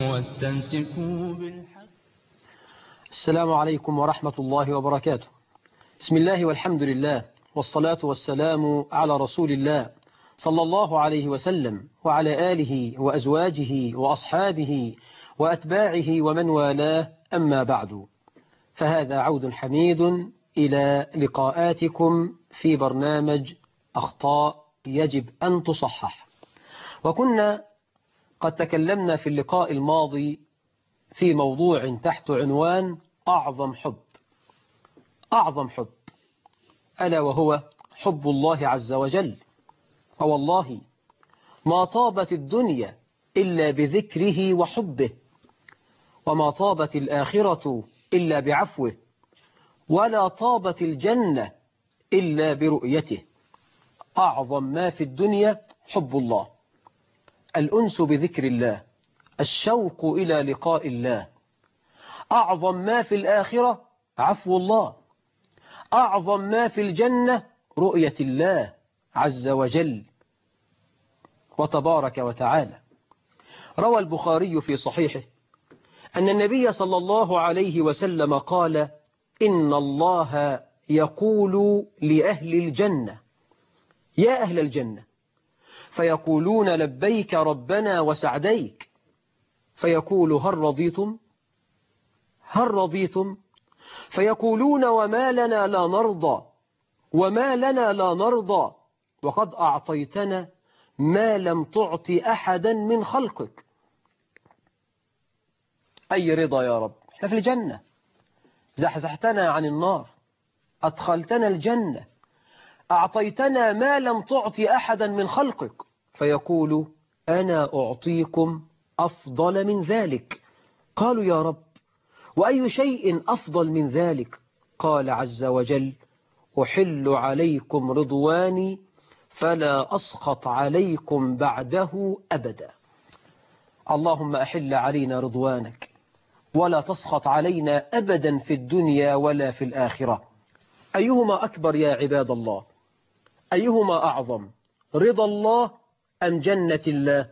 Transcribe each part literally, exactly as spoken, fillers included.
واستمسكوا بالحق. السلام عليكم ورحمة الله وبركاته. بسم الله والحمد لله والصلاة والسلام على رسول الله صلى الله عليه وسلم وعلى آله وأزواجه وأصحابه وأتباعه ومن والاه، أما بعد، فهذا عود حميد إلى لقاءاتكم في برنامج أخطاء يجب أن تصحح. وكنا قد تكلمنا في اللقاء الماضي في موضوع تحت عنوان أعظم حب أعظم حب ألا وهو حب الله عز وجل. فوالله ما طابت الدنيا إلا بذكره وحبه، وما طابت الآخرة إلا بعفوه، ولا طابت الجنة إلا برؤيته. أعظم ما في الدنيا حب الله، الأنس بذكر الله، الشوق إلى لقاء الله. أعظم ما في الآخرة عفو الله، أعظم ما في الجنة رؤية الله عز وجل وتبارك وتعالى. روى البخاري في صحيحه أن النبي صلى الله عليه وسلم قال: إن الله يقول لأهل الجنة: يا أهل الجنة، فيقولون لبيك ربنا وسعديك، فيقول: هل رضيتم هل رضيتم فيقولون: وما لنا لا نرضى وما لنا لا نرضى وقد أعطيتنا ما لم تعط أحدا من خلقك. أي رضا يا رب؟ احنا في الجنة، زحزحتنا عن النار، أدخلتنا الجنة، أعطيتنا ما لم تعط أحدا من خلقك. فيقول: أنا أعطيكم أفضل من ذلك. قالوا: يا رب، وأي شيء أفضل من ذلك؟ قال عز وجل: أحل عليكم رضواني فلا أسخط عليكم بعده أبدا. اللهم أحل علينا رضوانك ولا تسخط علينا أبدا في الدنيا ولا في الآخرة. أيهما أكبر يا عباد الله؟ أيهما أعظم، رضا الله أم جنة الله؟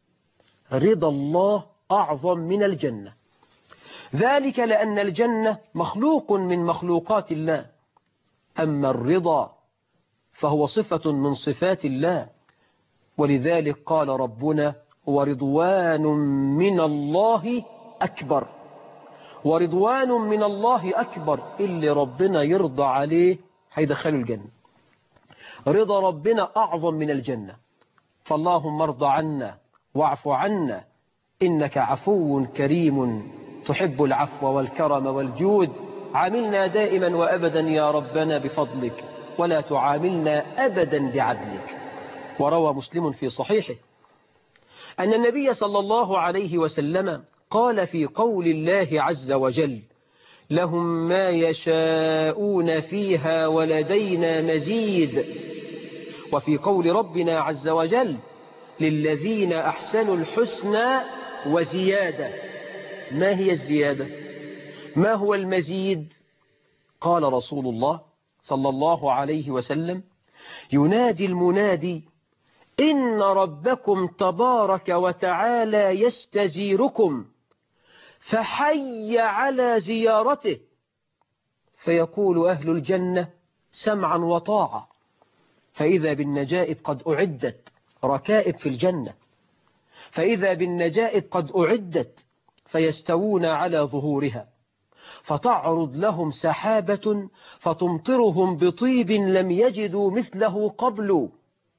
رضا الله أعظم من الجنة، ذلك لأن الجنة مخلوق من مخلوقات الله، أما الرضا فهو صفة من صفات الله. ولذلك قال ربنا: ورضوان من الله أكبر. ورضوان من الله أكبر، اللي ربنا يرضى عليه هيدخله الجنة. رضا ربنا أعظم من الجنة. فاللهم ارض عنا واعف عنا، إنك عفو كريم تحب العفو والكرم والجود. عاملنا دائما وأبدا يا ربنا بفضلك، ولا تعاملنا أبدا بعدلك. وروى مسلم في صحيحه أن النبي صلى الله عليه وسلم قال في قول الله عز وجل: لهم ما يشاءون فيها ولدينا مزيد. وفي قول ربنا عز وجل: للذين أحسنوا الحسنى وزيادة. ما هي الزيادة؟ ما هو المزيد؟ قال رسول الله صلى الله عليه وسلم: ينادي المنادي: إن ربكم تبارك وتعالى يستزيركم، فحي على زيارته. فيقول أهل الجنة: سمعا وطاعة. فإذا بالنجائب قد أعدت، ركائب في الجنة، فإذا بالنجائب قد أعدت، فيستوون على ظهورها، فتعرض لهم سحابة فتمطرهم بطيب لم يجدوا مثله قبل،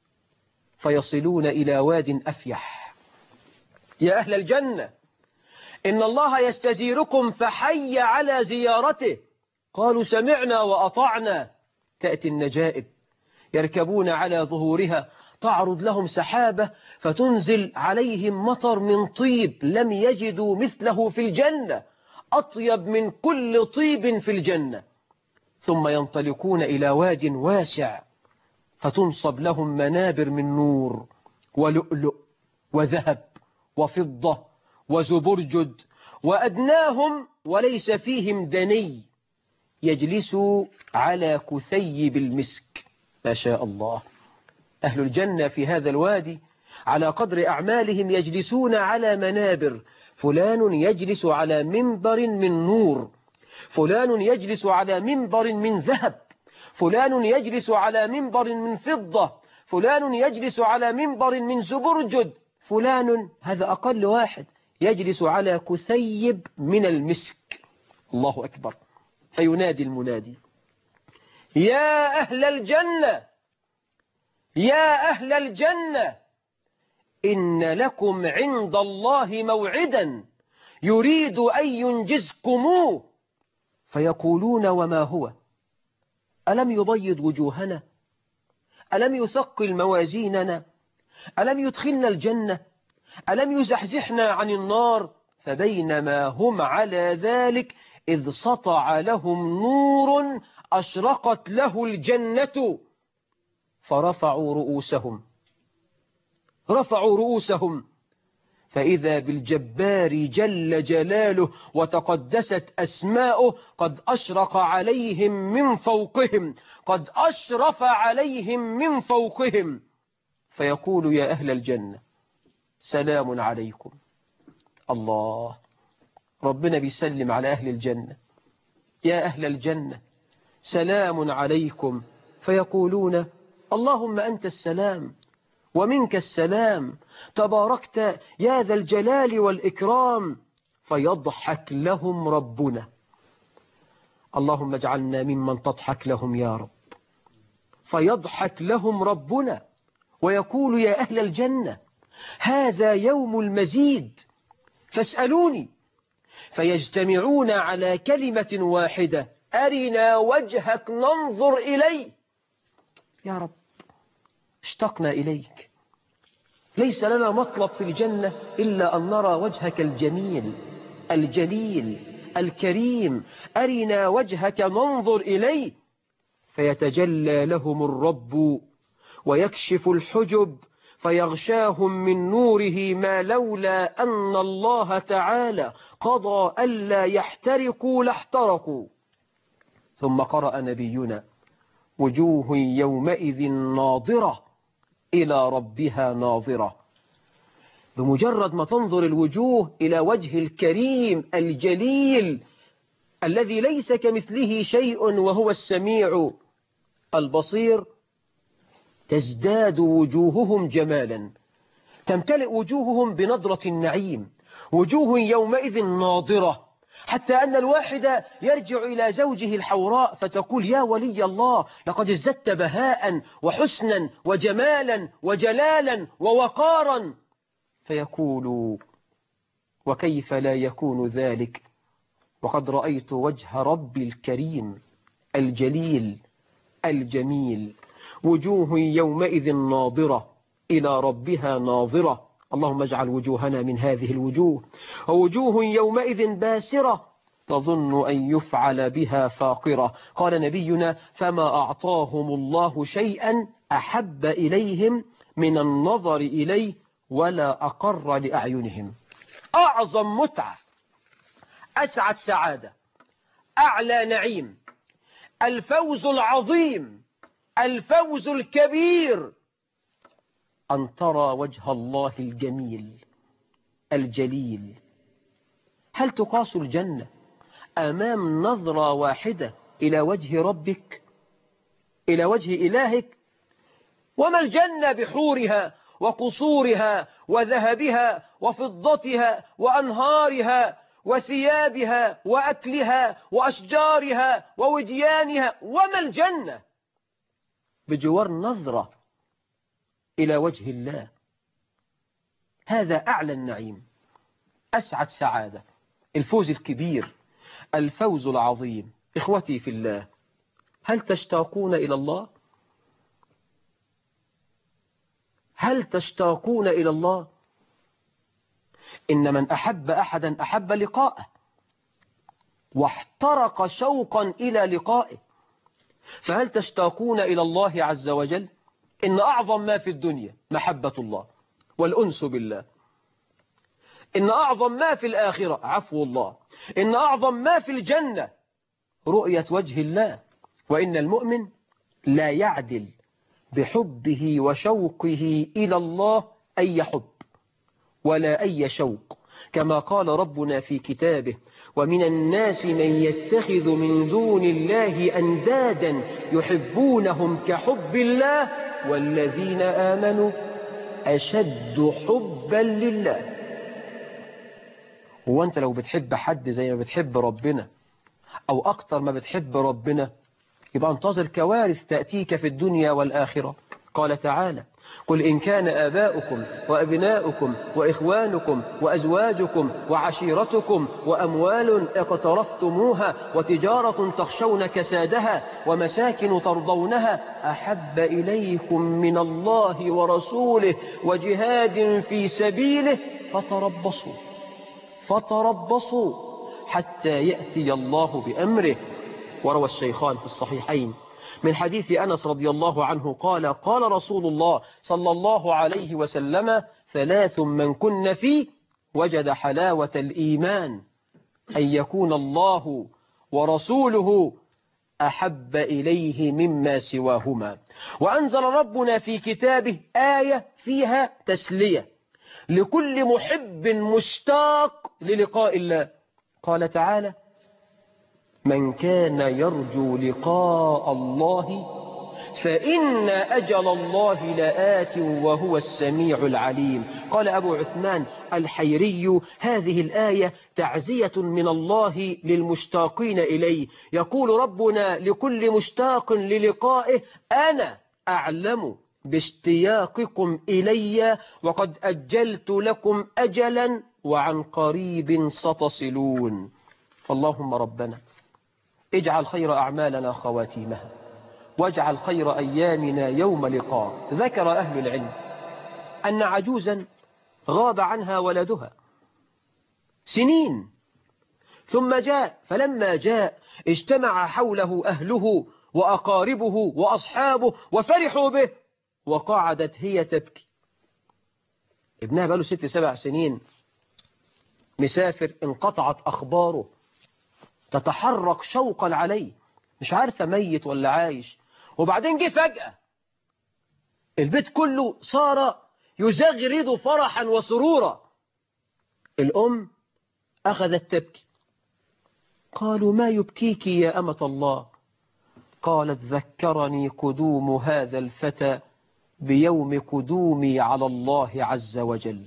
فيصلون إلى واد أفيح. يا أهل الجنة، إن الله يستزيركم فحي على زيارته. قالوا: سمعنا وأطعنا. تأتي النجائب يركبون على ظهورها، تعرض لهم سحابة فتنزل عليهم مطر من طيب لم يجدوا مثله في الجنة، أطيب من كل طيب في الجنة. ثم ينطلقون إلى واد واسع، فتنصب لهم منابر من نور ولؤلؤ وذهب وفضة وزبرجد، وأدناهم وليس فيهم دني يجلسوا على كثيب المسك. ما شاء الله. أهل الجنة في هذا الوادي على قدر أعمالهم يجلسون على منابر، فلان يجلس على منبر من نور، فلان يجلس على منبر من ذهب، فلان يجلس على منبر من فضة، فلان يجلس على منبر من زبرجد، فلان، هذا أقل واحد، يجلس على كثيب من المسك. الله أكبر. فينادي المنادي: يا أهل الجنة، يا أهل الجنة، إن لكم عند الله موعدا يريد أن ينجزكموه. فيقولون: وما هو؟ ألم يبيض وجوهنا؟ ألم يثقل موازيننا؟ ألم يدخلنا الجنة؟ ألم يزحزحنا عن النار؟ فبينما هم على ذلك إذ سطع لهم نور أشرقت له الجنة فرفعوا رؤوسهم رفعوا رؤوسهم فإذا بالجبار جل جلاله وتقدست أسماؤه قد أشرق عليهم من فوقهم، قد أشرف عليهم من فوقهم، فيقول: يا أهل الجنة سلام عليكم. الله، ربنا بيسلم على أهل الجنة: يا أهل الجنة سلام عليكم. فيقولون: اللهم أنت السلام ومنك السلام، تباركت يا ذا الجلال والإكرام. فيضحك لهم ربنا. اللهم اجعلنا ممن تضحك لهم يا رب. فيضحك لهم ربنا ويقول: يا أهل الجنة هذا يوم المزيد فاسألوني. فيجتمعون على كلمة واحدة: أرنا وجهك ننظر إليه. يا رب اشتقنا إليك، ليس لنا مطلب في الجنة إلا أن نرى وجهك الجميل الجليل الكريم، أرنا وجهك ننظر إليه. فيتجلى لهم الرب ويكشف الحجب فيغشاهم من نوره ما لولا أن الله تعالى قضى ألا يحترقوا لاحترقوا. ثم قرأ نبينا: وجوه يومئذ ناظرة إلى ربها ناظرة. بمجرد ما تنظر الوجوه إلى وجه الكريم الجليل الذي ليس كمثله شيء وهو السميع البصير، تزداد وجوههم جمالا، تمتلئ وجوههم بنضرة النعيم. وجوه يومئذ ناظرة، حتى أن الواحد يرجع إلى زوجه الحوراء فتقول: يا ولي الله لقد ازددت بهاء وحسنا وجمالا وجلالا ووقارا. فيقول: وكيف لا يكون ذلك وقد رأيت وجه ربي الكريم الجليل الجميل. وجوه يومئذ ناظرة إلى ربها ناظرة. اللهم اجعل وجوهنا من هذه الوجوه. ووجوه يومئذ باسرة تظن أن يفعل بها فاقرة. قال نبينا: فما أعطاهم الله شيئا أحب إليهم من النظر إليه ولا أقر لأعينهم. أعظم متعة، أسعد سعادة، أعلى نعيم، الفوز العظيم، الفوز الكبير، أن ترى وجه الله الجميل الجليل. هل تقاس الجنة أمام نظرة واحدة إلى وجه ربك، إلى وجه إلهك؟ وما الجنة بحورها وقصورها وذهبها وفضتها وأنهارها وثيابها وأكلها وأشجارها ووديانها، وما الجنة بجوار نظرة إلى وجه الله؟ هذا أعلى النعيم، أسعد سعادة، الفوز الكبير، الفوز العظيم. إخوتي في الله، هل تشتاقون إلى الله؟ هل تشتاقون إلى الله؟ إن من أحب أحدا أحب لقاءه واحترق شوقا إلى لقائه. فهل تشتاقون إلى الله عز وجل؟ إن أعظم ما في الدنيا محبة الله والأنس بالله. إن أعظم ما في الآخرة عفو الله. إن أعظم ما في الجنة رؤية وجه الله. وإن المؤمن لا يعدل بحبه وشوقه إلى الله أي حب ولا أي شوق، كما قال ربنا في كتابه: ومن الناس من يتخذ من دون الله أندادا يحبونهم كحب الله والذين آمنوا أشد حبا لله. هو أنت لو بتحب حد زي ما بتحب ربنا أو أكتر ما بتحب ربنا يبقى انتظر كوارث تأتيك في الدنيا والآخرة. قال تعالى: قل إن كان آباؤكم وأبناؤكم وإخوانكم وأزواجكم وعشيرتكم وأموال اقترفتموها وتجارة تخشون كسادها ومساكن ترضونها أحب إليكم من الله ورسوله وجهاد في سبيله فتربصوا فتربصوا حتى يأتي الله بأمره. وروى الشيخان في الصحيحين من حديث أنس رضي الله عنه قال: قال رسول الله صلى الله عليه وسلم: ثلاث من كن فيه وجد حلاوة الإيمان، أن يكون الله ورسوله أحب إليه مما سواهما. وأنزل ربنا في كتابه آية فيها تسلية لكل محب مشتاق للقاء الله. قال تعالى: من كان يرجو لقاء الله فإن أجل الله لآت وهو السميع العليم. قال أبو عثمان الحيري: هذه الآية تعزية من الله للمشتاقين إليه، يقول ربنا لكل مشتاق للقائه: أنا أعلم باشتياقكم إلي وقد أجلت لكم أجلا وعن قريب ستصلون. اللهم ربنا اجعل خير أعمالنا خواتيمها واجعل خير أيامنا يوم لقاء. ذكر أهل العلم أن عجوزا غاب عنها ولدها سنين ثم جاء، فلما جاء اجتمع حوله أهله وأقاربه وأصحابه وفرحوا به، وقعدت هي تبكي. ابنها بقاله ست سبع سنين مسافر، انقطعت أخباره، تتحرك شوقا عليه، مش عارفة ميت ولا عايش. وبعدين جه فجأة البيت كله صار يزغرد فرحا وسرورا. الأم أخذت تبكي. قالوا: ما يبكيك يا أمة الله؟ قالت: ذكرني قدوم هذا الفتى بيوم قدومي على الله عز وجل.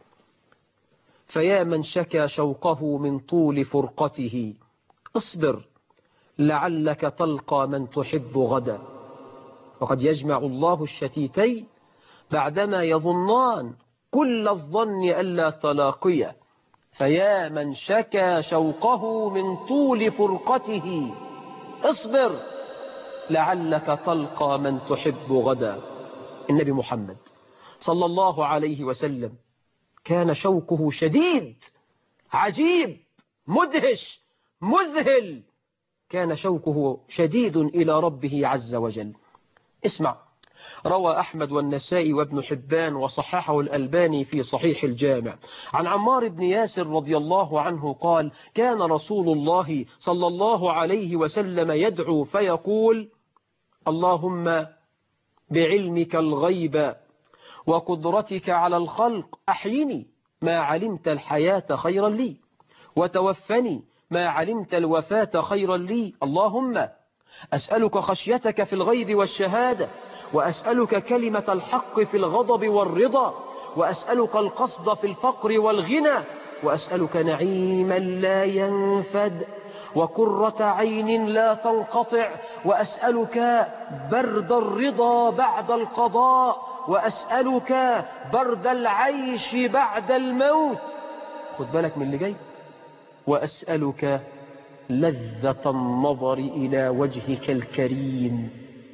فيا من شكى شوقه من طول فرقته، اصبر لعلك تلقى من تحب غدا. وقد يجمع الله الشتيتين بعدما يظنان كل الظن ألا تلاقيا. فيا من شكى شوقه من طول فرقته، اصبر لعلك تلقى من تحب غدا. النبي محمد صلى الله عليه وسلم كان شوقه شديد، عجيب، مدهش، مذهل. كان شوقه شديد إلى ربه عز وجل. اسمع، روى أحمد والنسائي وابن حبان وصححه الألباني في صحيح الجامع عن عمار بن ياسر رضي الله عنه قال: كان رسول الله صلى الله عليه وسلم يدعو فيقول: اللهم بعلمك الغيب وقدرتك على الخلق أحيني ما علمت الحياة خيرا لي، وتوفني ما علمت الوفاة خيرا لي. اللهم أسألك خشيتك في الغيب والشهادة، وأسألك كلمة الحق في الغضب والرضا، وأسألك القصد في الفقر والغنى، وأسألك نعيما لا ينفد وقرة عين لا تنقطع، وأسألك برد الرضا بعد القضاء، وأسألك برد العيش بعد الموت. خد بالك من اللي جاي. وأسألك لذة النظر إلى وجهك الكريم،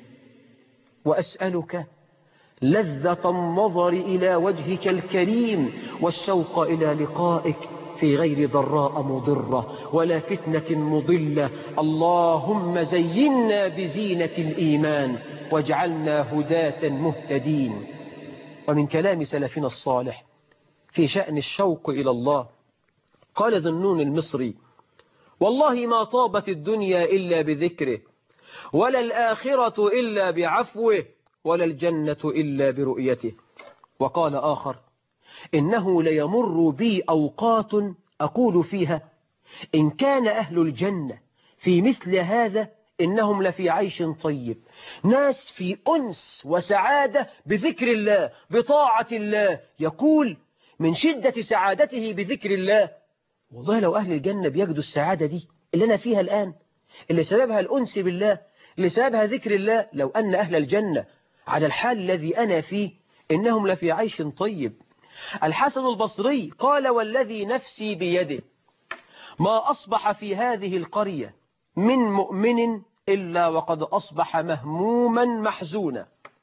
وأسألك لذة النظر إلى وجهك الكريم والشوق إلى لقائك في غير ضراء مضرة ولا فتنة مضلة. اللهم زينا بزينة الإيمان واجعلنا هداة مهتدين. ومن كلام سلفنا الصالح في شأن الشوق إلى الله قال ذنون المصري: والله ما طابت الدنيا إلا بذكره، ولا الآخرة إلا بعفوه، ولا الجنة إلا برؤيته. وقال آخر: إنه ليمر بي أوقات أقول فيها إن كان أهل الجنة في مثل هذا إنهم لفي عيش طيب، ناس في أنس وسعادة بذكر الله بطاعة الله، يقول من شدة سعادته بذكر الله والله لو أهل الجنة بيجدوا السعادة دي اللي أنا فيها الآن، اللي سببها الأنس بالله، اللي سببها ذكر الله، لو أن أهل الجنة على الحال الذي أنا فيه إنهم لفي عيش طيب. الحسن البصري قال والذي نفسي بيده ما أصبح في هذه القرية من مؤمن إلا وقد أصبح مهموما محزونا.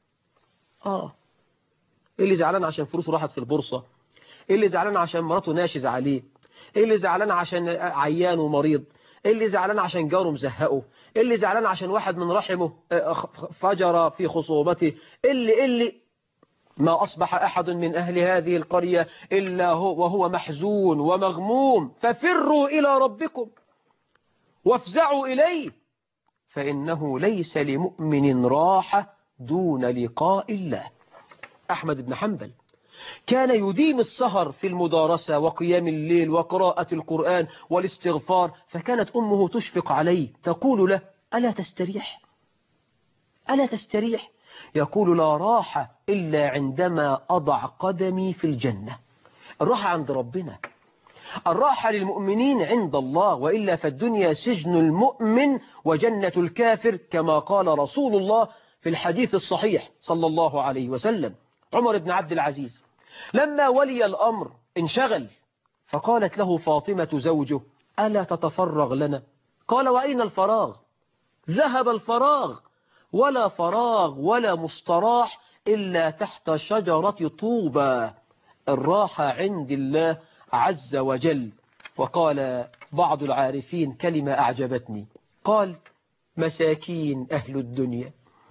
آه اللي زعلان عشان فلوسه راحت في البورصة، اللي زعلان عشان مراته ناشز عليه، اللي زعلان عشان عيان ومريض، اللي زعلان عشان جاره مزهقه، اللي زعلان عشان واحد من رحمه فجر في خصوبته، اللي اللي ما أصبح أحد من أهل هذه القرية إلا هو وهو محزون ومغموم، ففروا إلى ربكم وافزعوا إليه فإنه ليس لمؤمن راحة دون لقاء الله. أحمد بن حنبل كان يديم السهر في المدارسة وقيام الليل وقراءة القرآن والاستغفار، فكانت أمه تشفق عليه تقول له ألا تستريح ألا تستريح يقول لا راحة إلا عندما أضع قدمي في الجنة. الراحة عند ربنا، الراحة للمؤمنين عند الله، وإلا فالدنيا سجن المؤمن وجنة الكافر كما قال رسول الله في الحديث الصحيح صلى الله عليه وسلم. عمر بن عبد العزيز لما ولي الأمر انشغل، فقالت له فاطمة زوجه ألا تتفرغ لنا؟ قال وأين الفراغ؟ ذهب الفراغ، ولا فراغ ولا مستراح إلا تحت شجرة طوبى. الراحة عند الله عز وجل. وقال بعض العارفين كلمة أعجبتني، قال مساكين أهل الدنيا،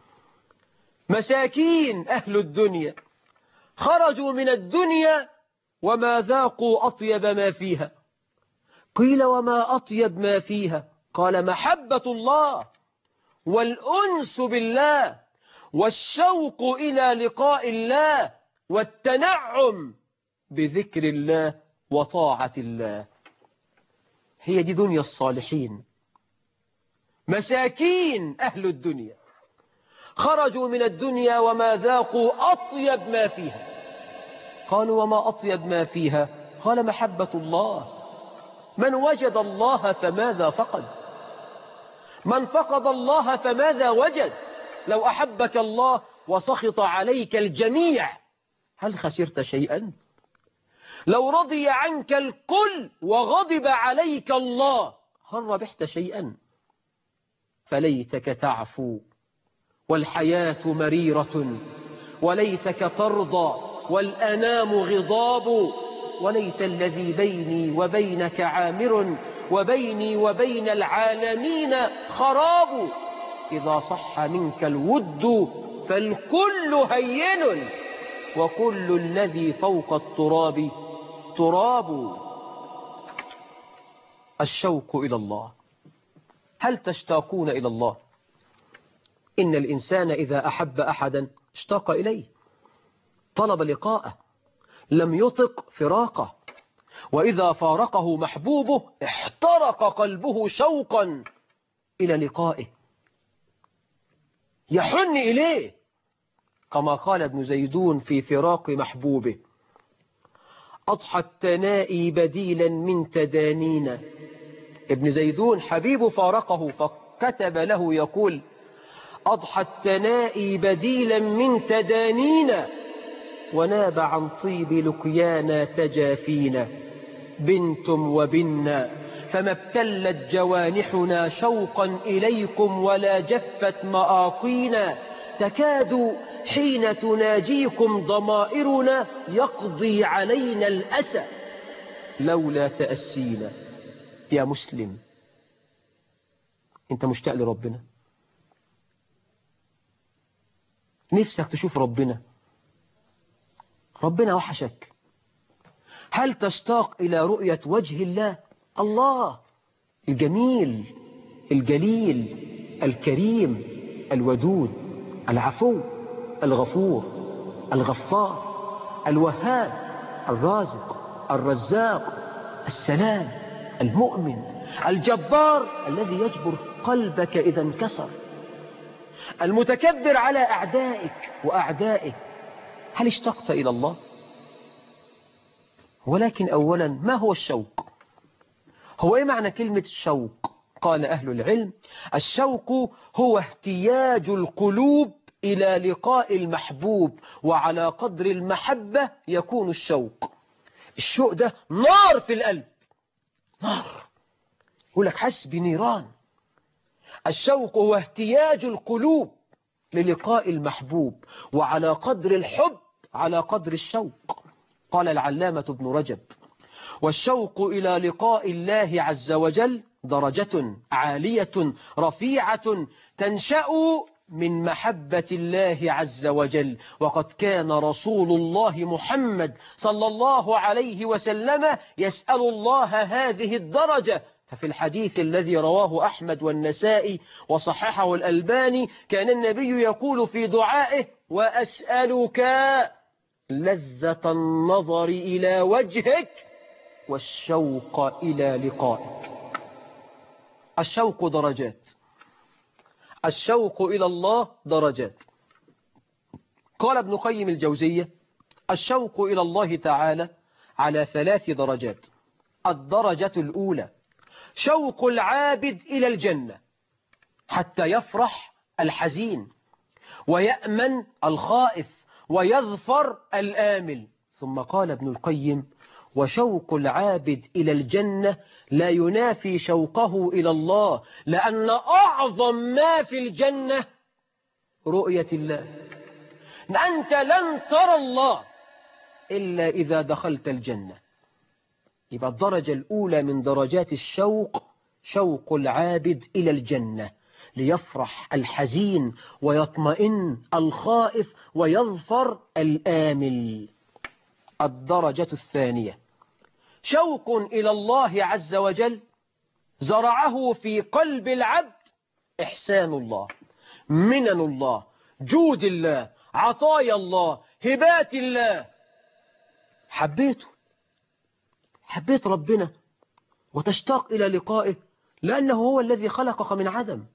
مساكين أهل الدنيا خرجوا من الدنيا وما ذاقوا أطيب ما فيها. قيل وما أطيب ما فيها؟ قال محبة الله والأنس بالله والشوق إلى لقاء الله والتنعم بذكر الله وطاعة الله. هي دي دنيا الصالحين. مساكين أهل الدنيا خرجوا من الدنيا وما ذاقوا أطيب ما فيها. قالوا وما أطيب ما فيها؟ قال محبة الله. من وجد الله فماذا فقد؟ من فقد الله فماذا وجد؟ لو أحبك الله وسخط عليك الجميع هل خسرت شيئا؟ لو رضي عنك الكل وغضب عليك الله هل ربحت شيئا؟ فليتك تعفو والحياة مريرة، وليتك ترضى والأنام غضاب، وليت الذي بيني وبينك عامر وبيني وبين العالمين خراب. إذا صح منك الود فالكل هين وكل الذي فوق التراب تراب. الشوق إلى الله. هل تشتاقون إلى الله؟ إن الإنسان إذا أحب أحدا اشتاق إليه، طلب لقاءه، لم يطق فراقه، وإذا فارقه محبوبه احترق قلبه شوقا إلى لقائه، يحن إليه، كما قال ابن زيدون في فراق محبوبه أضحى التنائي بديلا من تدانينا. ابن زيدون حبيب فارقه فكتب له يقول أضحى التنائي بديلا من تدانينا، وناب عن طيب لقيانا تجافينا، بنتم وبنا فما ابتلت جوانحنا شوقا إليكم ولا جفت مآقينا، تكاد حين تناجيكم ضمائرنا يقضي علينا الأسى لولا تأسينا. يا مسلم، انت مشتاق لربنا؟ نفسك تشوف ربنا؟ ربنا وحشك؟ هل تشتاق إلى رؤية وجه الله؟ الله الجميل الجليل الكريم الودود العفو الغفور الغفار الوهاب الرازق، الرزاق، السلام، المؤمن، الجبار الذي يجبر قلبك إذا انكسر، المتكبر على أعدائك وأعدائه. هل اشتقت إلى الله؟ ولكن أولا، ما هو الشوق؟ هو إيه معنى كلمة الشوق؟ قال أهل العلم: الشوق هو احتياج القلوب إلى لقاء المحبوب، وعلى قدر المحبة يكون الشوق. الشوق ده نار في القلب، نار، يقول لك حس بنيران. الشوق هو احتياج القلوب للقاء المحبوب، وعلى قدر الحب على قدر الشوق. قال العلامة ابن رجب: والشوق إلى لقاء الله عز وجل درجة عالية رفيعة تنشأ من محبة الله عز وجل. وقد كان رسول الله محمد صلى الله عليه وسلم يسأل الله هذه الدرجة. ففي الحديث الذي رواه أحمد والنسائي وصححه الألباني كان النبي يقول في دعائه: وأسألك لذة النظر إلى وجهك والشوق إلى لقائك. الشوق درجات، الشوق إلى الله درجات. قال ابن قيم الجوزية: الشوق إلى الله تعالى على ثلاث درجات. الدرجة الأولى شوق العابد إلى الجنة حتى يفرح الحزين، ويأمن الخائف، ويظفر الآمل. ثم قال ابن القيم: وشوق العابد إلى الجنة لا ينافي شوقه إلى الله، لأن أعظم ما في الجنة رؤية الله. أنت لن ترى الله إلا إذا دخلت الجنة. يبقى الدرجة الأولى من درجات الشوق شوق العابد إلى الجنة، ليفرح الحزين ويطمئن الخائف ويظفر الآمل. الدرجة الثانية شوق إلى الله عز وجل زرعه في قلب العبد إحسان الله، منن الله، جود الله، عطايا الله، هبات الله. حبيته، حبيت ربنا وتشتاق إلى لقائه، لأنه هو الذي خلقك من عدم،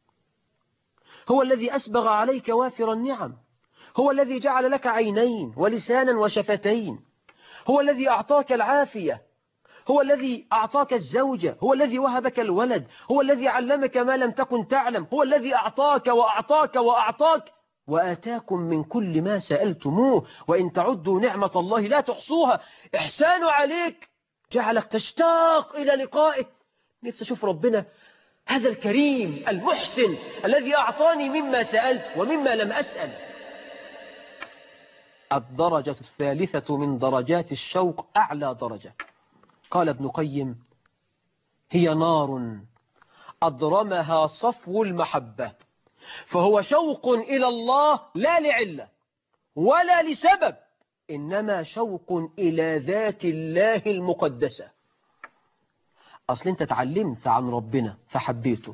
هو الذي أسبغ عليك وافر النعم، هو الذي جعل لك عينين ولسانا وشفتين، هو الذي أعطاك العافية، هو الذي أعطاك الزوجة، هو الذي وهبك الولد، هو الذي علمك ما لم تكن تعلم، هو الذي أعطاك وأعطاك وأعطاك وآتاكم من كل ما سألتموه وإن تعدوا نعمة الله لا تحصوها. إحسان عليك جعلك تشتاق إلى لقائه. نفسي أشوف ربنا هذا الكريم المحسن الذي أعطاني مما سألت ومما لم أسأل. الدرجة الثالثة من درجات الشوق أعلى درجة. قال ابن قيم: هي نار أضرمها صفو المحبة، فهو شوق إلى الله لا لعلة ولا لسبب، إنما شوق إلى ذات الله المقدسة. أصل أنت تعلمت عن ربنا فحبيته.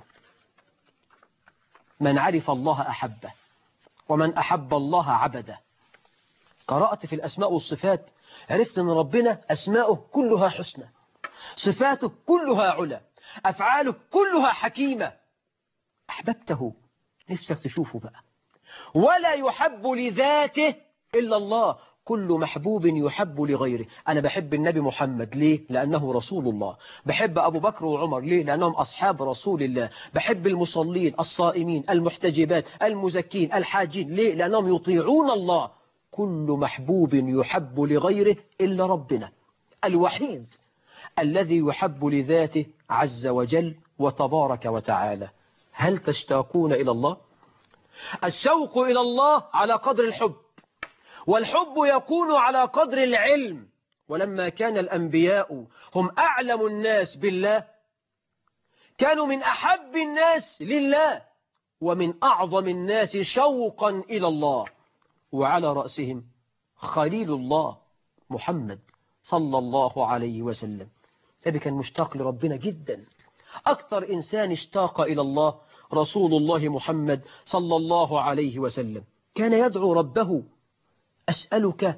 من عرف الله أحبه، ومن أحب الله عبده. قرأت في الأسماء والصفات، عرفت أن ربنا أسماؤه كلها حسنى، صفاته كلها علا، أفعاله كلها حكيمة. أحببته، نفسك تشوفه بقى. ولا يحب لذاته إلا الله، كل محبوب يحب لغيره. أنا بحب النبي محمد ليه؟ لأنه رسول الله. بحب أبو بكر وعمر ليه؟ لأنهم أصحاب رسول الله. بحب المصلين، الصائمين، المحتجبات، المزكين، الحاجين ليه؟ لأنهم يطيعون الله. كل محبوب يحب لغيره إلا ربنا الوحيد الذي يحب لذاته عز وجل وتبارك وتعالى. هل تشتاقون إلى الله؟ الشوق إلى الله على قدر الحب، والحب يكون على قدر العلم. ولما كان الأنبياء هم أعلم الناس بالله، كانوا من أحب الناس لله ومن أعظم الناس شوقا إلى الله، وعلى رأسهم خليل الله محمد صلى الله عليه وسلم. النبي كان مشتاق لربنا جدا. أكثر إنسان اشتاق إلى الله رسول الله محمد صلى الله عليه وسلم. كان يدعو ربه: أسألك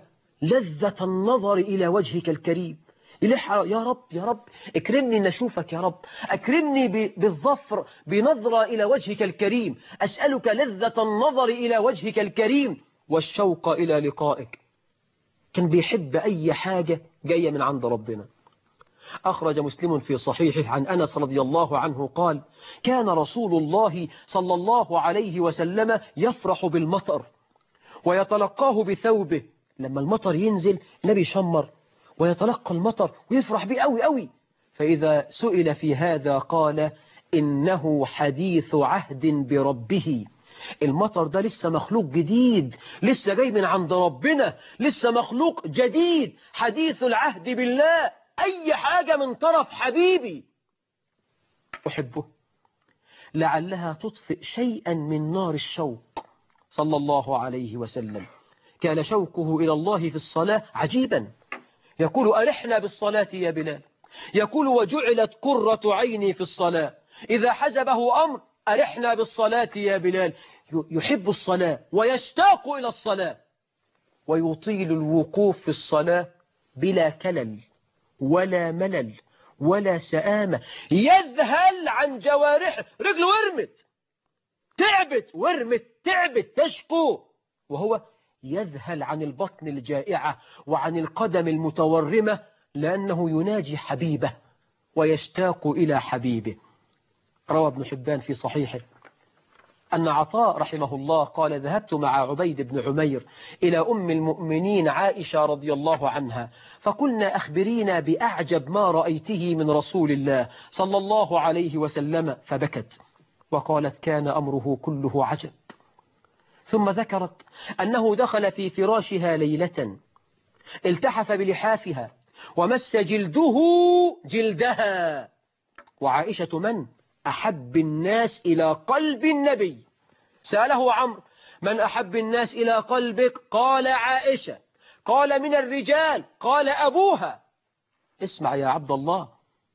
لذة النظر إلى وجهك الكريم. يلح يا رب يا رب اكرمني ان اشوفك يا رب، اكرمني بالظفر بنظرة إلى وجهك الكريم، أسألك لذة النظر إلى وجهك الكريم والشوق إلى لقائك. كان بيحب أي حاجة جاية من عند ربنا. أخرج مسلم في صحيحه عن أنس رضي الله عنه قال: كان رسول الله صلى الله عليه وسلم يفرح بالمطر ويتلقاه بثوبه. لما المطر ينزل النبي شمر ويتلقى المطر ويفرح به قوي قوي. فإذا سئل في هذا قال: إنه حديث عهد بربه. المطر ده لسه مخلوق جديد، لسه جاي من عند ربنا، لسه مخلوق جديد حديث العهد بالله. أي حاجة من طرف حبيبي أحبه لعلها تطفئ شيئا من نار الشوق. صلى الله عليه وسلم كان شوقه إلى الله في الصلاة عجيبا. يقول: أرحنا بالصلاة يا بلال. يقول: وجعلت قرة عيني في الصلاة. إذا حزبه أمر: أرحنا بالصلاة يا بلال. يحب الصلاة ويشتاق إلى الصلاة، ويطيل الوقوف في الصلاة بلا كلل ولا ملل ولا سآمة. يذهل عن جوارحه، رجله ورمت تعبت ورمت تعبت تشكو، وهو يذهل عن البطن الجائعة وعن القدم المتورمة، لأنه يناجي حبيبه ويشتاق إلى حبيبه. روى ابن حبان في صحيحه أن عطاء رحمه الله قال: ذهبت مع عبيد بن عمير إلى أم المؤمنين عائشة رضي الله عنها، فقلنا: أخبرينا بأعجب ما رأيته من رسول الله صلى الله عليه وسلم. فبكت وقالت: كان أمره كله عجب. ثم ذكرت أنه دخل في فراشها ليلة، التحف بلحافها ومس جلده جلدها. وعائشة من أحب الناس إلى قلب النبي. سأله عمرو: من أحب الناس إلى قلبك؟ قال: عائشة. قال: من الرجال؟ قال: أبوها. اسمع يا عبد الله،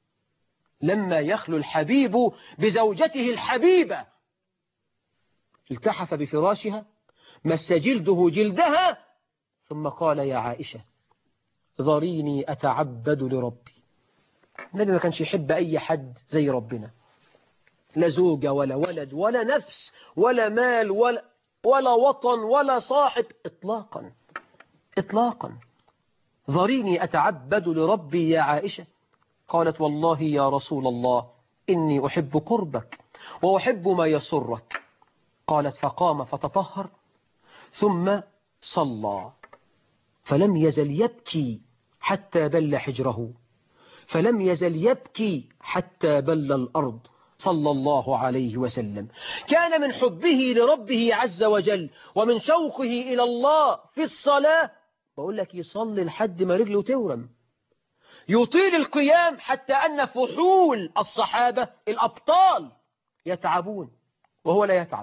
لما يخلو الحبيب بزوجته الحبيبة التحف بفراشها، مس جلده جلدها، ثم قال: يا عائشة ذريني أتعبد لربي. النبي ما كانش يحب أي حد زي ربنا، لا زوجة ولا ولد ولا نفس ولا مال ولا, ولا وطن ولا صاحب إطلاقا إطلاقا. ذريني أتعبد لربي يا عائشة. قالت: والله يا رسول الله إني أحب قربك وأحب ما يسرك. قالت: فقام فتطهر ثم صلى، فلم يزل يبكي حتى بل حجره، فلم يزل يبكي حتى بل الأرض، صلى الله عليه وسلم. كان من حبه لربه عز وجل ومن شوقه إلى الله في الصلاة، بقول لك يصلي لحد ما رجله تورم، يطيل القيام حتى أن فحول الصحابة الأبطال يتعبون وهو لا يتعب.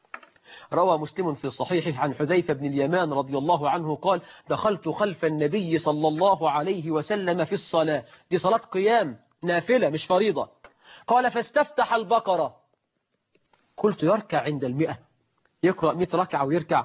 روى مسلم في صحيحه عن حذيفة بن اليمان رضي الله عنه قال: دخلت خلف النبي صلى الله عليه وسلم في الصلاة، دي صلاة قيام نافلة مش فريضة. قال: فاستفتح البقرة. قلت: يركع عند المئة، يقرأ مئة ركعة ويركع.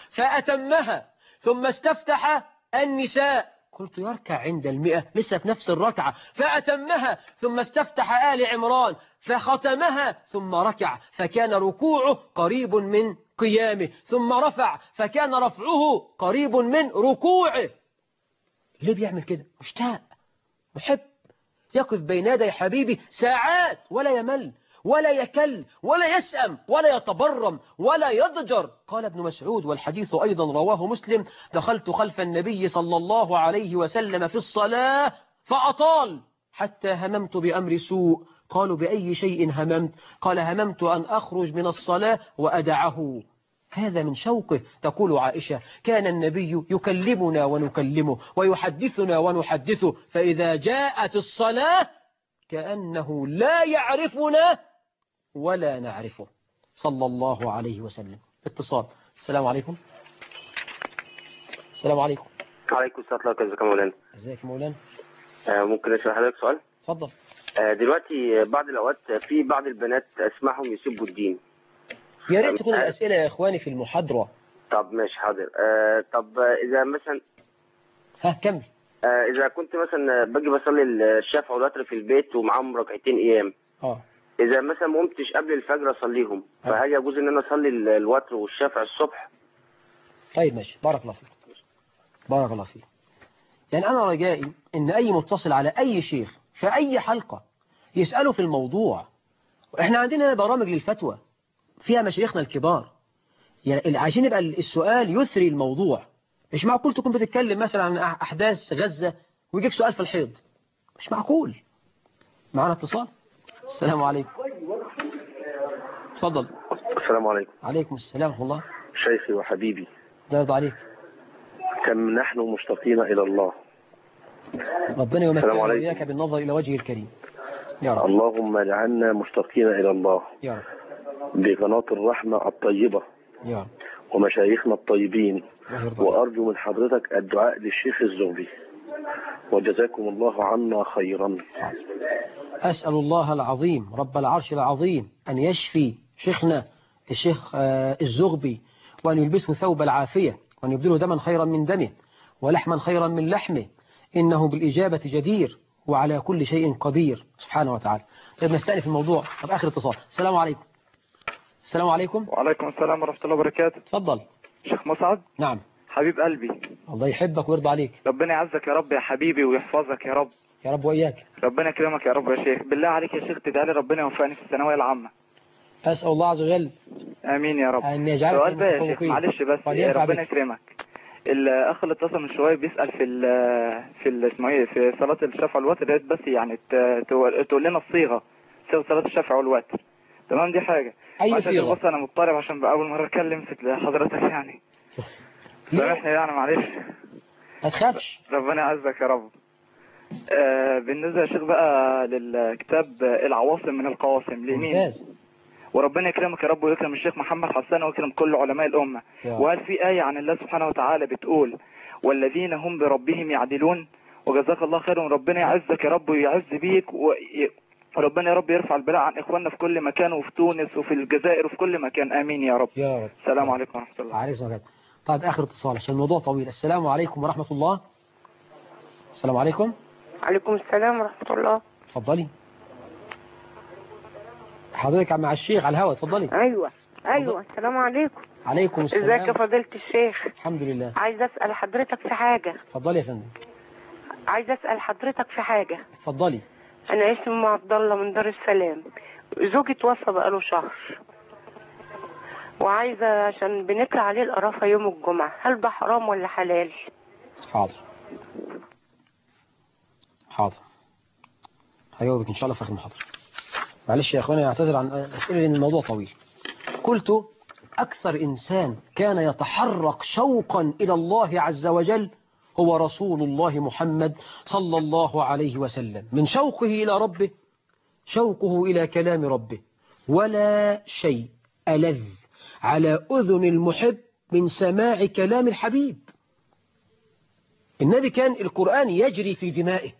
فأتمها. ثم استفتح النساء. قلت: يركع عند المئة، لسه في نفس الركعة. فأتمها. ثم استفتح آل عمران فختمها ثم ركع، فكان ركوعه قريب من قيامه، ثم رفع فكان رفعه قريب من ركوعه. ليه بيعمل كده؟ مشتاق محب، يقف بين يدي حبيبي ساعات ولا يمل ولا يكل ولا يسأم ولا يتبرم ولا يضجر. قال ابن مسعود، والحديث أيضا رواه مسلم: دخلت خلف النبي صلى الله عليه وسلم في الصلاة فأطال حتى هممت بأمر سوء. قالوا: بأي شيء هممت؟ قال: هممت أن أخرج من الصلاة وأدعه. هذا من شوقه. تقول عائشة: كان النبي يكلمنا ونكلمه ويحدثنا ونحدثه، فإذا جاءت الصلاة كأنه لا يعرفنا ولا نعرفه، صلى الله عليه وسلم. اتصال. السلام عليكم. السلام عليكم. وعليكم السلام ورحمة الله وبركاته. مولانا ازيك يا مولانا؟ آه ممكن أسأل حضرتك سؤال؟ اتفضل. آه دلوقتي بعض الأوقات في بعض البنات أسمعهم يسبوا الدين. يا ريت تكون الأسئلة يا إخواني في المحاضرة. طب ماشي حاضر. آه طب إذا مثلا ها كمل. آه اذا كنت مثلا باجي بصلي الشفع والوتر في البيت ومعاهم ركعتين ايام، اه اذا مثلا ما قمتش قبل الفجر اصليهم، فهل يجوز ان انا اصلي ال- الوتر والشفع الصبح؟ طيب ماشي، بارك الله فيك. بارك الله فيك. يعني أنا رجائي إن أي متصل على أي شيخ في أي حلقة يسأله في الموضوع. إحنا عندنا برامج للفتوى فيها مشايخنا الكبار، يعني عايزين يبقى السؤال يثري الموضوع. مش معقول تكون بتتكلم مثلا عن أحداث غزة ويجيك سؤال في الحيض، مش معقول. معنا اتصال. السلام عليكم. اتفضل. السلام عليكم. عليكم السلام ورحمة الله. شيخي وحبيبي، ده يرضى عليك. كم نحن مشتاقين الى الله. ربنا يمتعنا وإياك بالنظر إلى وجهه الكريم يا رب. اللهم اجعلنا مشتاقين الى الله يا رب. بقناة الرحمة الطيبة يا رب. ومشايخنا الطيبين، الله يرضى عليك. وأرجو من حضرتك الدعاء للشيخ الزغبي، وجزاكم الله عنا خيرا. أسأل الله العظيم رب العرش العظيم أن يشفي شيخنا الشيخ آه، الزغبي، وأن يلبسه ثوب العافية، وأن يبدله دما خيرا من دمه ولحما خيرا من لحمه، إنه بالإجابة جدير وعلى كل شيء قدير سبحانه وتعالى. طيب نستأنف الموضوع. طب آخر اتصال. السلام عليكم. السلام عليكم. وعليكم السلام ورحمة الله وبركاته. تفضل. شيخ مسعد. نعم. حبيب قلبي. الله يحبك ويرضى عليك. ربنا يعزك يا رب يا حبيبي ويحفظك يا رب. يا رب وإياك. ربنا يكرمك يا رب يا شيخ. بالله عليك يا شيخ تدعي لي ربنا يوفقني في الثانوية العامة. أسأل الله عز وجل آمين يا رب. أن يجعلك سؤال من بقى يا شيخ المتفوقين. معلش بس ولينفع ربنا بك. يكرمك. الأخ اللي اتصل من شوية بيسأل في ال في ال- اسمه ايه في صلاة الشفع والوتر، يا ريت بس يعني ت- تقول تقول لنا الصيغة، صيغة صلاة الشفع والوتر. تمام دي حاجة. أي معلش يا شيخ صيغة؟ بس أنا مضطرب عشان بأول مرة أتكلم في حضرتك يعني. سامحني يعني معلش. ما تخافش. ربنا يعزك يا رب. آه بالنسبة يا شيخ بقى للكتاب العواصم من القواسم لمين؟ ممتاز. وربنا يكرمك يا رب ويكرم الشيخ محمد حسان ويكرم كل علماء الأمة. وهل في آية عن الله سبحانه وتعالى بتقول والذين هم بربهم يعدلون؟ وجزاك الله خير وربنا يعزك يا رب ويعز بيك و... وربنا يا رب يرفع البلاء عن إخواننا في كل مكان وفي تونس وفي الجزائر وفي كل مكان. آمين يا رب. يا رب. السلام عليكم ورحمة الله. عليكم السلام. طيب آخر اتصال عشان الموضوع طويل. السلام عليكم ورحمة الله. السلام عليكم. عليكم السلام ورحمة الله. اتفضلي. حضرتك مع الشيخ على الهواء. اتفضلي. أيوة أيوة. السلام عليكم. عليكم السلام. ازيك يا فضيلة الشيخ؟ الحمد لله. عايز أسأل حضرتك في حاجة. اتفضلي يا فندم. عايز أسأل حضرتك في حاجة. اتفضلي. أنا اسمي عبد الله من دار السلام. زوجي توفى بقاله شهر، وعايزة عشان بنكر عليه القرافة يوم الجمعة، هل ده حرام ولا حلال؟ حاضر حاضر هجاوبك إن شاء الله في آخر المحاضرة. معلش يا أخواني أعتذر عن الأسئلة لأن الموضوع طويل. قلت أكثر إنسان كان يتحرك شوقا إلى الله عز وجل هو رسول الله محمد صلى الله عليه وسلم. من شوقه إلى ربه شوقه إلى كلام ربه، ولا شيء ألذ على أذن المحب من سماع كلام الحبيب. النبي كان القرآن يجري في دمائه،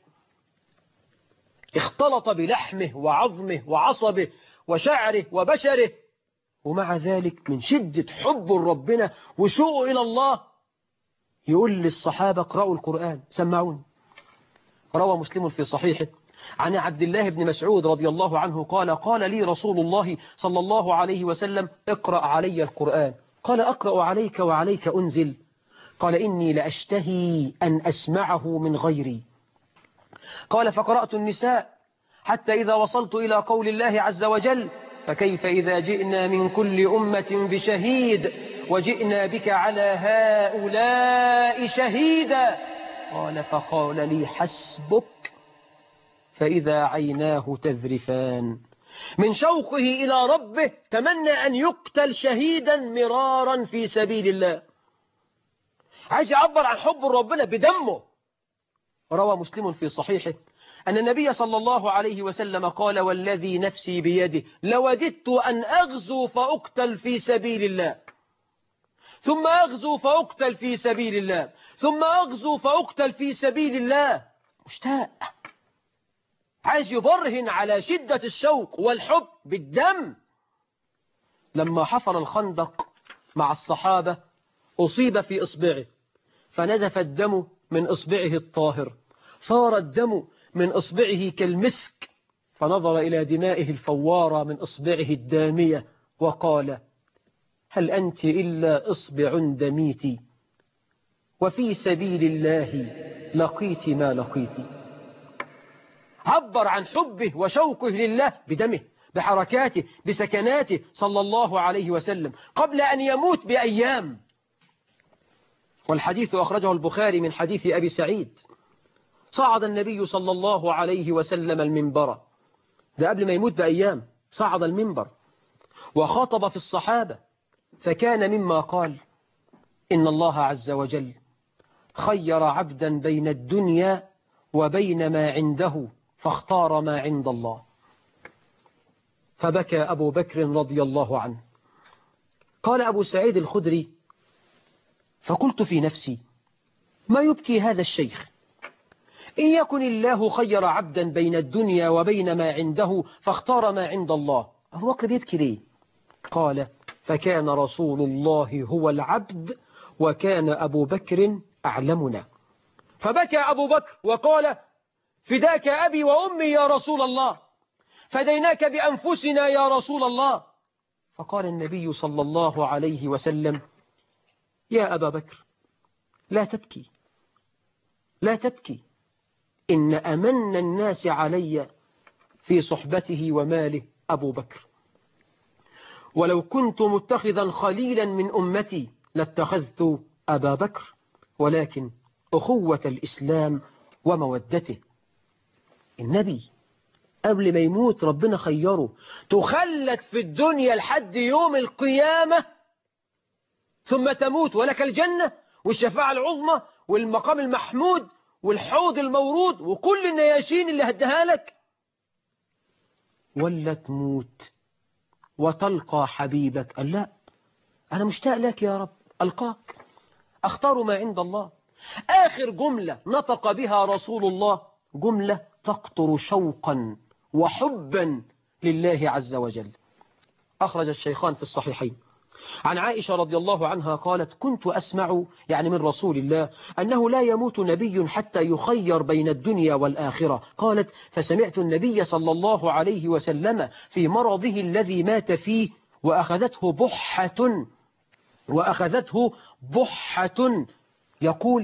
اختلط بلحمه وعظمه وعصبه وشعره وبشره، ومع ذلك من شدة حب ربنا وشوقه إلى الله يقول للصحابة اقرأوا القرآن سمعون. روى مسلم في صحيحه عن عبد الله بن مسعود رضي الله عنه قال قال لي رسول الله صلى الله عليه وسلم اقرأ علي القرآن. قال أقرأ عليك وعليك أنزل؟ قال إني لأشتهي أن أسمعه من غيري. قال فقرأت النساء حتى إذا وصلت إلى قول الله عز وجل فكيف إذا جئنا من كل أمة بشهيد وجئنا بك على هؤلاء شهيدا. قال فقال لي حسبك، فإذا عيناه تذرفان. من شوقه إلى ربه تمنى أن يقتل شهيدا مرارا في سبيل الله، عايز يعبر عن حب ربنا بدمه. روى مسلم في صحيحه أن النبي صلى الله عليه وسلم قال والذي نفسي بيده لوددت أن أغزو فأقتل في سبيل الله، ثم أغزو فأقتل في سبيل الله، ثم أغزو فأقتل في سبيل الله. مشتاق، عايز يبرهن على شدة الشوق والحب بالدم. لما حفر الخندق مع الصحابة أصيب في إصبعه فنزف الدم من إصبعه الطاهر، فار الدم من إصبعه كالمسك، فنظر إلى دمائه الفوارة من إصبعه الدامية وقال: هل أنت إلا إصبع دميت، وفي سبيل الله لقيت ما لقيت. عبر عن حبه وشوقه لله بدمه، بحركاته، بسكناته صلى الله عليه وسلم قبل أن يموت بأيام. والحديث أخرجه البخاري من حديث أبي سعيد. صعد النبي صلى الله عليه وسلم المنبر، ده قبل ما يموت بأيام، صعد المنبر وخاطب في الصحابة، فكان مما قال: إن الله عز وجل خير عبدا بين الدنيا وبين ما عنده فاختار ما عند الله. فبكى أبو بكر رضي الله عنه. قال أبو سعيد الخدري: فقلت في نفسي: ما يبكي هذا الشيخ؟ إن يكن الله خير عبدا بين الدنيا وبين ما عنده فاختار ما عند الله، أبو بكر يبكي ليه؟ قال: فكان رسول الله هو العبد وكان أبو بكر أعلمنا. فبكى أبو بكر وقال: فداك أبي وأمي يا رسول الله، فديناك بأنفسنا يا رسول الله. فقال النبي صلى الله عليه وسلم: يا أبا بكر لا تبكي، لا تبكي، إن أمن الناس علي في صحبته وماله أبو بكر، ولو كنت متخذا خليلا من أمتي لاتخذت أبا بكر، ولكن أخوة الإسلام ومودته. النبي قبل ما يموت ربنا خيره، تخلد في الدنيا لحد يوم القيامة ثم تموت ولك الجنة والشفاعة العظمى والمقام المحمود والحوض المورود وكل النياشين اللي هدها لك، ولا تموت وتلقى حبيبك. قال: لا، أنا مشتاق لك يا رب، ألقاك، أختار ما عند الله. آخر جملة نطق بها رسول الله جملة تقطر شوقا وحبا لله عز وجل. أخرج الشيخان في الصحيحين عن عائشة رضي الله عنها قالت: كنت أسمع يعني من رسول الله أنه لا يموت نبي حتى يخير بين الدنيا والآخرة. قالت: فسمعت النبي صلى الله عليه وسلم في مرضه الذي مات فيه وأخذته بحة وأخذته بحة يقول: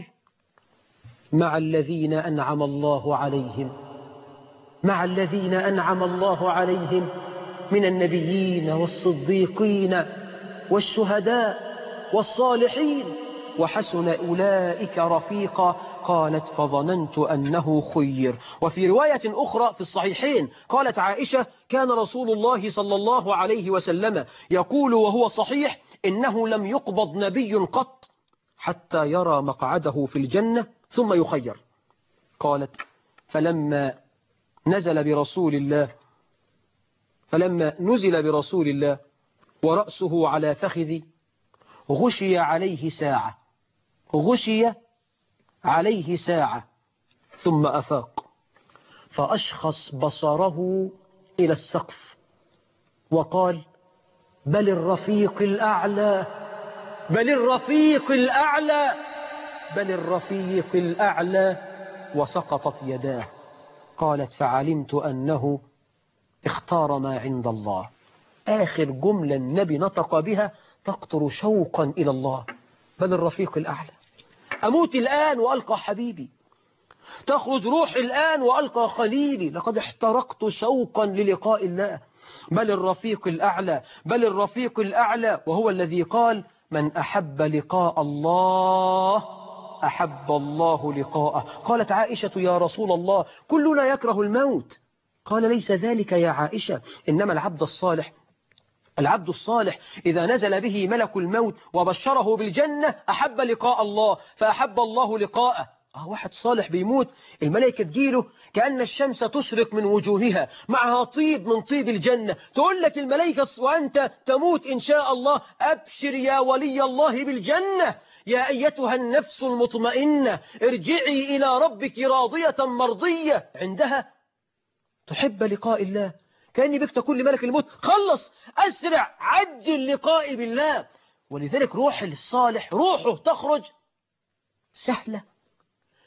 مع الذين أنعم الله عليهم، مع الذين أنعم الله عليهم من النبيين والصديقين والشهداء والصالحين وحسن أولئك رفيقا. قالت: فظننت أنه خير. وفي رواية أخرى في الصحيحين قالت عائشة: كان رسول الله صلى الله عليه وسلم يقول وهو صحيح: إنه لم يقبض نبي قط حتى يرى مقعده في الجنة ثم يخير. قالت: فلما نزل برسول الله فلما نزل برسول الله ورأسه على فخذي غشي عليه ساعة غشي عليه ساعة ثم أفاق، فأشخص بصره إلى السقف وقال: بل الرفيق الأعلى، بل الرفيق الأعلى، بل الرفيق الأعلى، وسقطت يداه. قالت: فعلمت أنه اختار ما عند الله. آخر جملة النبي نطق بها تقطر شوقا إلى الله، بل الرفيق الأعلى. أموت الآن وألقى حبيبي، تخرج روحي الآن وألقى خليلي، لقد احترقت شوقا للقاء الله. بل الرفيق الأعلى، بل الرفيق الأعلى، وهو الذي قال: من أحب لقاء الله أحب الله لقاءه. قالت عائشة: يا رسول الله كلنا يكره الموت. قال: ليس ذلك يا عائشة، إنما العبد الصالح العبد الصالح إذا نزل به ملك الموت وبشره بالجنة أحب لقاء الله فأحب الله لقاءه. آه واحد صالح بيموت الملائكة تجيله كأن الشمس تشرق من وجوهها معها طيب من طيب الجنة، تقول لك الملائكة وأنت تموت إن شاء الله: أبشر يا ولي الله بالجنة، يا أيتها النفس المطمئنة ارجعي إلى ربك راضية مرضية. عندها تحب لقاء الله، كأني بك تقول لملك الموت: خلص، أسرع، عجل لقائي بالله. ولذلك روح الصالح روحه تخرج سهلة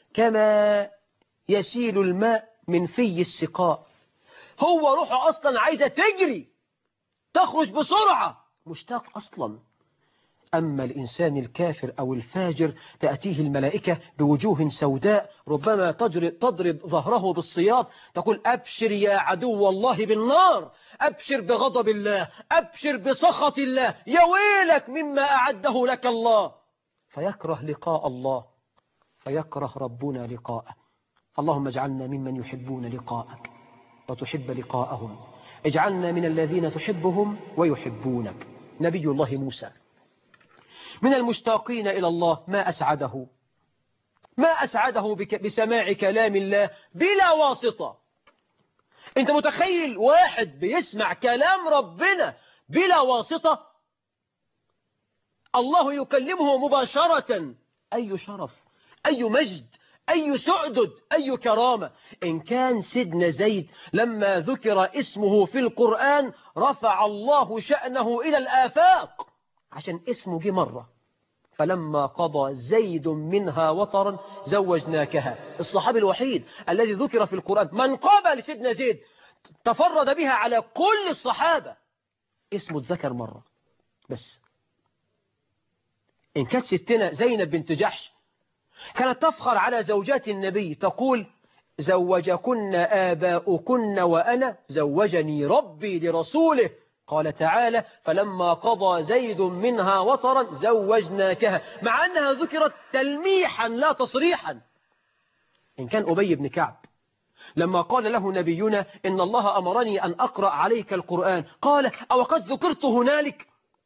كما يسيل الماء من في السقاء. هو روحه أصلا عايزة تجري تخرج بسرعة، مشتاق أصلا. أما الإنسان الكافر أو الفاجر تأتيه الملائكة بوجوه سوداء ربما تضرب ظهره بالصياط، تقول أبشر يا عدو الله بالنار، أبشر بغضب الله، أبشر بسخط الله، يا ويلك مما أعده لك الله. فيكره لقاء الله، فيكره ربنا لقاءه. اللهم اجعلنا ممن يحبون لقاءك وتحب لقاءهم، اجعلنا من الذين تحبهم ويحبونك. نبي الله موسى من المشتاقين إلى الله، ما أسعده ما أسعده بسماع كلام الله بلا واسطة. أنت متخيل واحد بيسمع كلام ربنا بلا واسطة؟ الله يكلمه مباشرة. أي شرف، أي مجد، أي سعدد، أي كرامة. إن كان سيدنا زيد لما ذكر اسمه في القرآن رفع الله شأنه إلى الآفاق عشان اسمه جه مرة. فلما قضى زيد منها وطرا زوجناكها. الصحابي الوحيد الذي ذكر في القرآن من قابل سيدنا زيد تفرد بها على كل الصحابة، اسمه اتذكر مرة بس. إن كانت ستنا زينب بنت جحش كانت تفخر على زوجات النبي تقول زوجكن آباؤكن وأنا زوجني ربي لرسوله. قال تعالى فلما قضى زيد منها وطرا زوجناكها، مع أنها ذكرت تلميحا لا تصريحا. إن كان أبي بن كعب لما قال له نبينا إن الله أمرني أن أقرأ عليك القرآن قال أو قد ذكرت هنالك،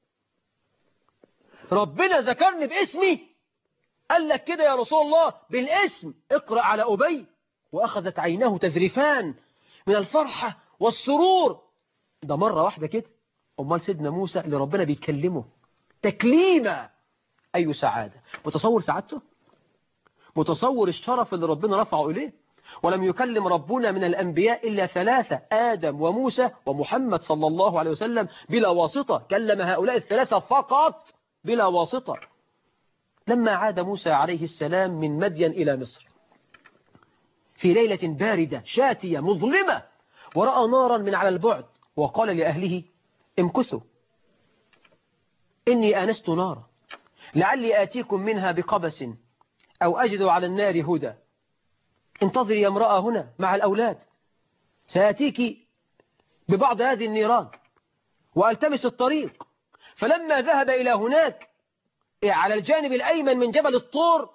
ربنا ذكرني باسمي، قال لك كده يا رسول الله بالاسم اقرأ على أبي. وأخذت عيناه تذرفان من الفرحة والسرور. ده مرة واحدة كده. أمال سيدنا موسى اللي ربنا بيكلمه تكليمة، أي سعادة. متصور سعادته؟ متصور الشرف اللي ربنا رفعه إليه؟ ولم يكلم ربنا من الأنبياء إلا ثلاثة، آدم وموسى ومحمد صلى الله عليه وسلم بلا واسطة. كلم هؤلاء الثلاثة فقط بلا واسطة. لما عاد موسى عليه السلام من مدين إلى مصر في ليلة باردة شاتية مظلمة، ورأى نارا من على البعد وقال لأهله امكثوا إني آنست نارا لعلي آتيكم منها بقبس أو أجد على النار هدى. انتظري يا امرأة هنا مع الأولاد، سآتيك ببعض هذه النيران وألتمس الطريق. فلما ذهب إلى هناك على الجانب الأيمن من جبل الطور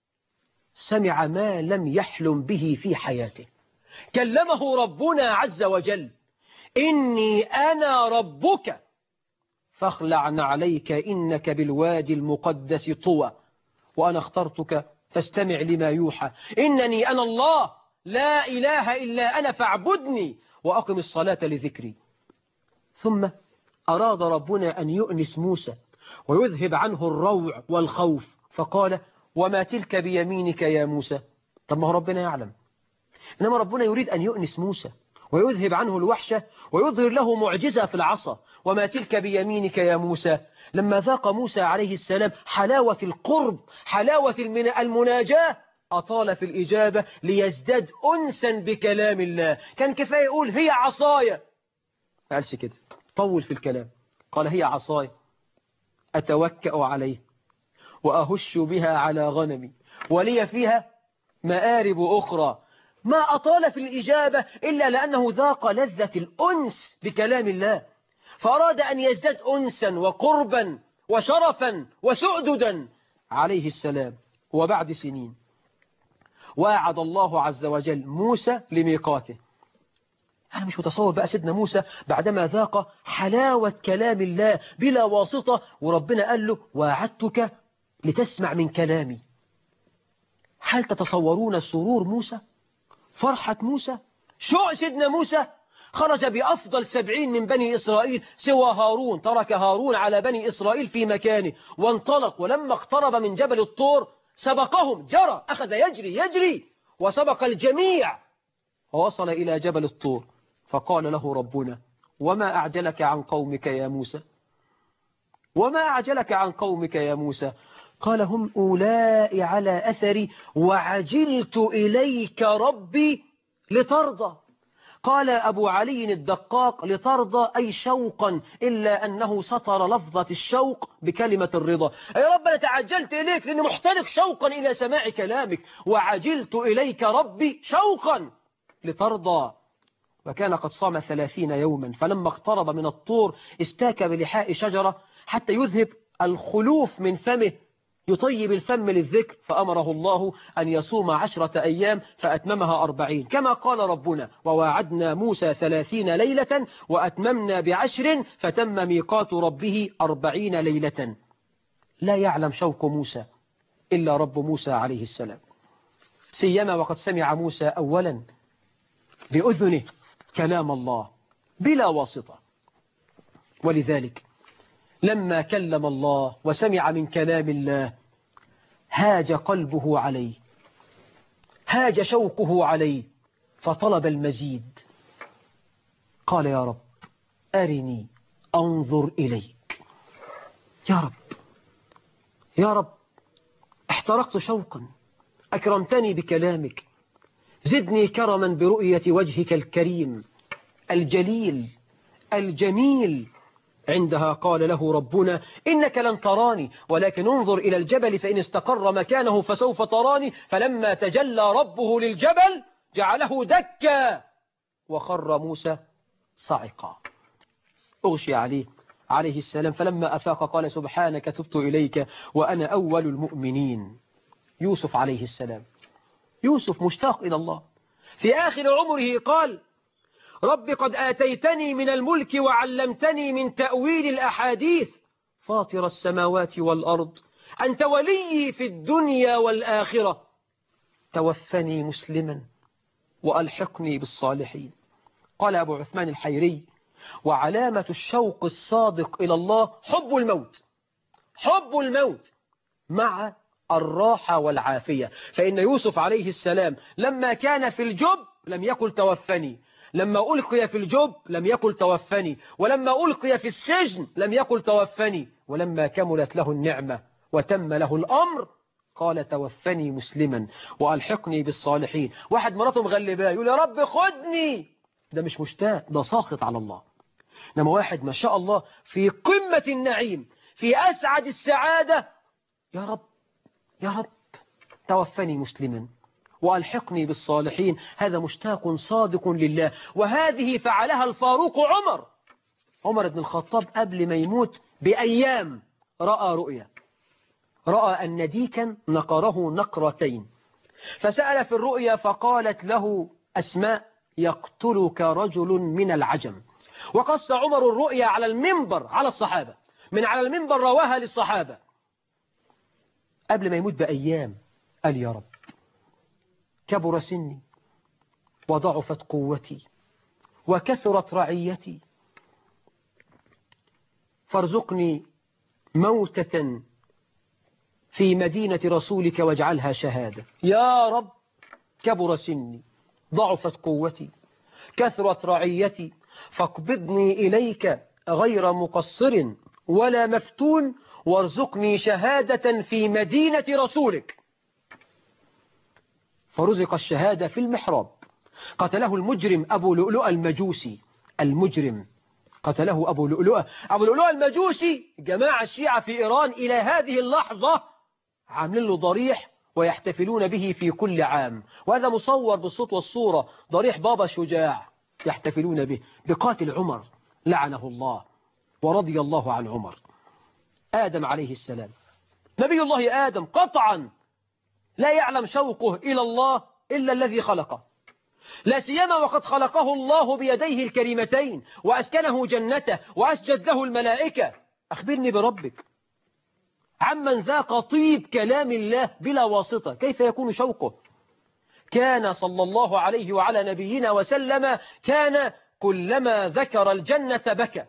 سمع ما لم يحلم به في حياته. كلمه ربنا عز وجل إني أنا ربك فاخلع عليك إنك بالوادي المقدس طوى وأنا اخترتك فاستمع لما يوحى إنني أنا الله لا إله إلا أنا فاعبدني وأقم الصلاة لذكري. ثم أراد ربنا أن يؤنس موسى ويذهب عنه الروع والخوف فقال وما تلك بيمينك يا موسى. طب ما هو ربنا يعلم، إنما ربنا يريد أن يؤنس موسى ويذهب عنه الوحشة ويظهر له معجزة في العصا. وما تلك بيمينك يا موسى. لما ذاق موسى عليه السلام حلاوة القرب حلاوة المناجاة أطال في الإجابة ليزداد أنسا بكلام الله. كان كفاية يقول هي عصايا، ما قالش كده، طول في الكلام قال هي عصايا أتوكأ عليه وأهش بها على غنمي ولي فيها مآرب أخرى. ما أطال في الإجابة إلا لأنه ذاق لذة الأنس بكلام الله، فأراد أن يزداد أنسا وقربا وشرفا وسؤددا عليه السلام. وبعد سنين وعد الله عز وجل موسى لميقاته. أنا مش متصور بقى سيدنا موسى بعدما ذاق حلاوة كلام الله بلا واسطة وربنا قال له وعدتك لتسمع من كلامي. هل تتصورون سرور موسى، فرحة موسى، شوق سيدنا موسى؟ خرج بأفضل سبعين من بني إسرائيل سوى هارون، ترك هارون على بني إسرائيل في مكانه وانطلق. ولما اقترب من جبل الطور سبقهم، جرى، أخذ يجري يجري وسبق الجميع ووصل إلى جبل الطور. فقال له ربنا وما أعجلك عن قومك يا موسى، وما أعجلك عن قومك يا موسى. قال هم أولئك على أثري وعجلت إليك ربي لترضى. قال أبو علي الدقاق لترضى أي شوقا، إلا أنه سطر لفظة الشوق بكلمة الرضا. أي رب أنا تعجلت إليك لأني محترق شوقا إلى سماع كلامك، وعجلت إليك ربي شوقا لترضى. وكان قد صام ثلاثين يوما، فلما اقترب من الطور استاك بلحاء شجرة حتى يذهب الخلوف من فمه، يطيب الفم للذكر، فأمره الله أن يصوم عشرة أيام فأتممها أربعين، كما قال ربنا وواعدنا موسى ثلاثين ليلة وأتممنا بعشر فتم ميقات ربه أربعين ليلة. لا يعلم شوق موسى إلا رب موسى عليه السلام، سيما وقد سمع موسى أولا بأذنه كلام الله بلا واسطة. ولذلك لما كلم الله وسمع من كلام الله هاج قلبه عليه، هاج شوقه عليه، فطلب المزيد. قال يا رب أرني أنظر إليك. يا رب يا رب احترقت شوقا، أكرمتني بكلامك، زدني كرما برؤية وجهك الكريم الجليل الجميل. عندها قال له ربنا إنك لن تراني ولكن انظر إلى الجبل فإن استقر مكانه فسوف تراني. فلما تجلى ربه للجبل جعله دكا وخر موسى صعقا. أغشي عليه عليه السلام، فلما أفاق قال سبحانك تبت إليك وأنا أول المؤمنين. يوسف عليه السلام، يوسف مشتاق إلى الله، في آخر عمره قال رب قد آتيتني من الملك وعلمتني من تأويل الأحاديث فاطر السماوات والأرض أنت ولي في الدنيا والآخرة توفني مسلما وألحقني بالصالحين. قال أبو عثمان الحيري وعلامة الشوق الصادق إلى الله حب الموت، حب الموت مع الراحة والعافية. فإن يوسف عليه السلام لما كان في الجب لم يقل توفني، لما ألقي في الجب لم يقل توفني، ولما ألقي في السجن لم يقل توفني، ولما كملت له النعمة وتم له الأمر قال توفني مسلما وألحقني بالصالحين. واحد مراته مغلباه يقول يا رب خدني، ده مش مشتاق، ده ساخط على الله. إنما واحد ما شاء الله في قمة النعيم في أسعد السعادة، يا رب يا رب توفني مسلما وألحقني بالصالحين، هذا مشتاق صادق لله. وهذه فعلها الفاروق عمر عمر بن الخطاب قبل ما يموت بأيام رأى رؤيا، رأى أن ديكا نقره نقرتين، فسأل في الرؤيا فقالت له أسماء يقتلك رجل من العجم. وقص عمر الرؤيا على المنبر على الصحابة، من على المنبر رواها للصحابة قبل ما يموت بأيام. قال يا رب كبر سني وضعفت قوتي وكثرت رعيتي فارزقني موتة في مدينة رسولك واجعلها شهادة. يا رب كبر سني ضعفت قوتي كثرت رعيتي فاقبضني إليك غير مقصر ولا مفتون وارزقني شهادة في مدينة رسولك. فرزق الشهادة في المحراب. قتله المجرم أبو لؤلؤ المجوسي، المجرم قتله أبو لؤلؤ أبو لؤلؤ المجوسي. جماعة الشيعة في إيران إلى هذه اللحظة عاملين له ضريح ويحتفلون به في كل عام، وهذا مصور بالصوت والصورة، ضريح بابا شجاع يحتفلون به بقاتل عمر لعنه الله ورضي الله عن عمر. آدم عليه السلام، نبي الله آدم قطعا لا يعلم شوقه إلى الله إلا الذي خلقه، لا سيما وقد خلقه الله بيديه الكريمتين وأسكنه جنته وأسجد له الملائكة. أخبرني بربك عمن ذاق طيب كلام الله بلا واسطة كيف يكون شوقه؟ كان صلى الله عليه وعلى نبينا وسلم كان كلما ذكر الجنة بكى،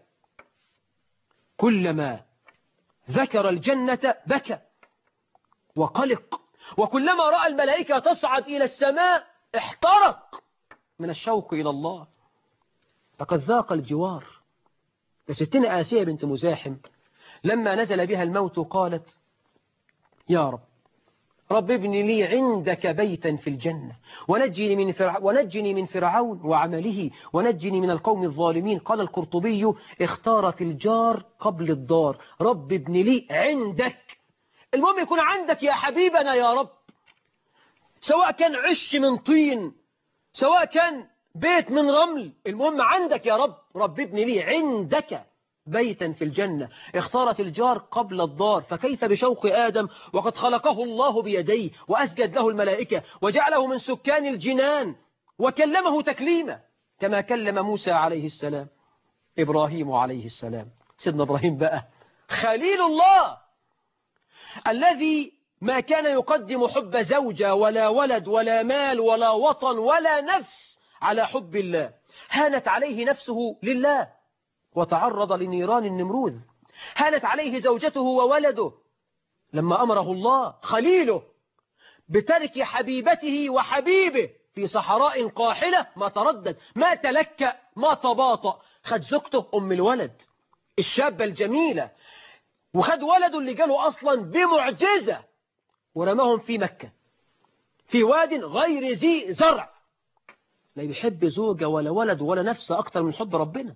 كلما ذكر الجنة بكى وقلق، وكلما رأى الملائكة تصعد إلى السماء احترق من الشوق إلى الله. لقد ذاق الجوار. لستنا آسية بنت مزاحم لما نزل بها الموت قالت يا رب رب ابن لي عندك بيتا في الجنة ونجني من فرعون ونجني من فرعون وعمله ونجني من القوم الظالمين. قال القرطبي اختارت الجار قبل الدار. رب ابن لي عندك، المهم يكون عندك يا حبيبنا يا رب، سواء كان عش من طين سواء كان بيت من رمل، المهم عندك يا رب. رب ابن لي عندك بيتا في الجنة. اختارت الجار قبل الدار، فكيف بشوق آدم وقد خلقه الله بيديه وأسجد له الملائكة وجعله من سكان الجنان وكلمه تكليما كما كلم موسى عليه السلام، إبراهيم عليه السلام. سيدنا إبراهيم بقى خليل الله الذي ما كان يقدم حب زوجة ولا ولد ولا مال ولا وطن ولا نفس على حب الله. هانت عليه نفسه لله وتعرض لنيران النمروذ. هانت عليه زوجته وولده لما أمره الله خليله بترك حبيبته وحبيبه في صحراء قاحلة، ما تردد ما تلكأ ما تباطأ. خد زوجته أم الولد الشابة الجميلة وخد ولده اللي جاله أصلا بمعجزة ورماهم في مكة في واد غير ذي زرع. لا يحب زوجة ولا ولد ولا نفس أكتر من حب ربنا.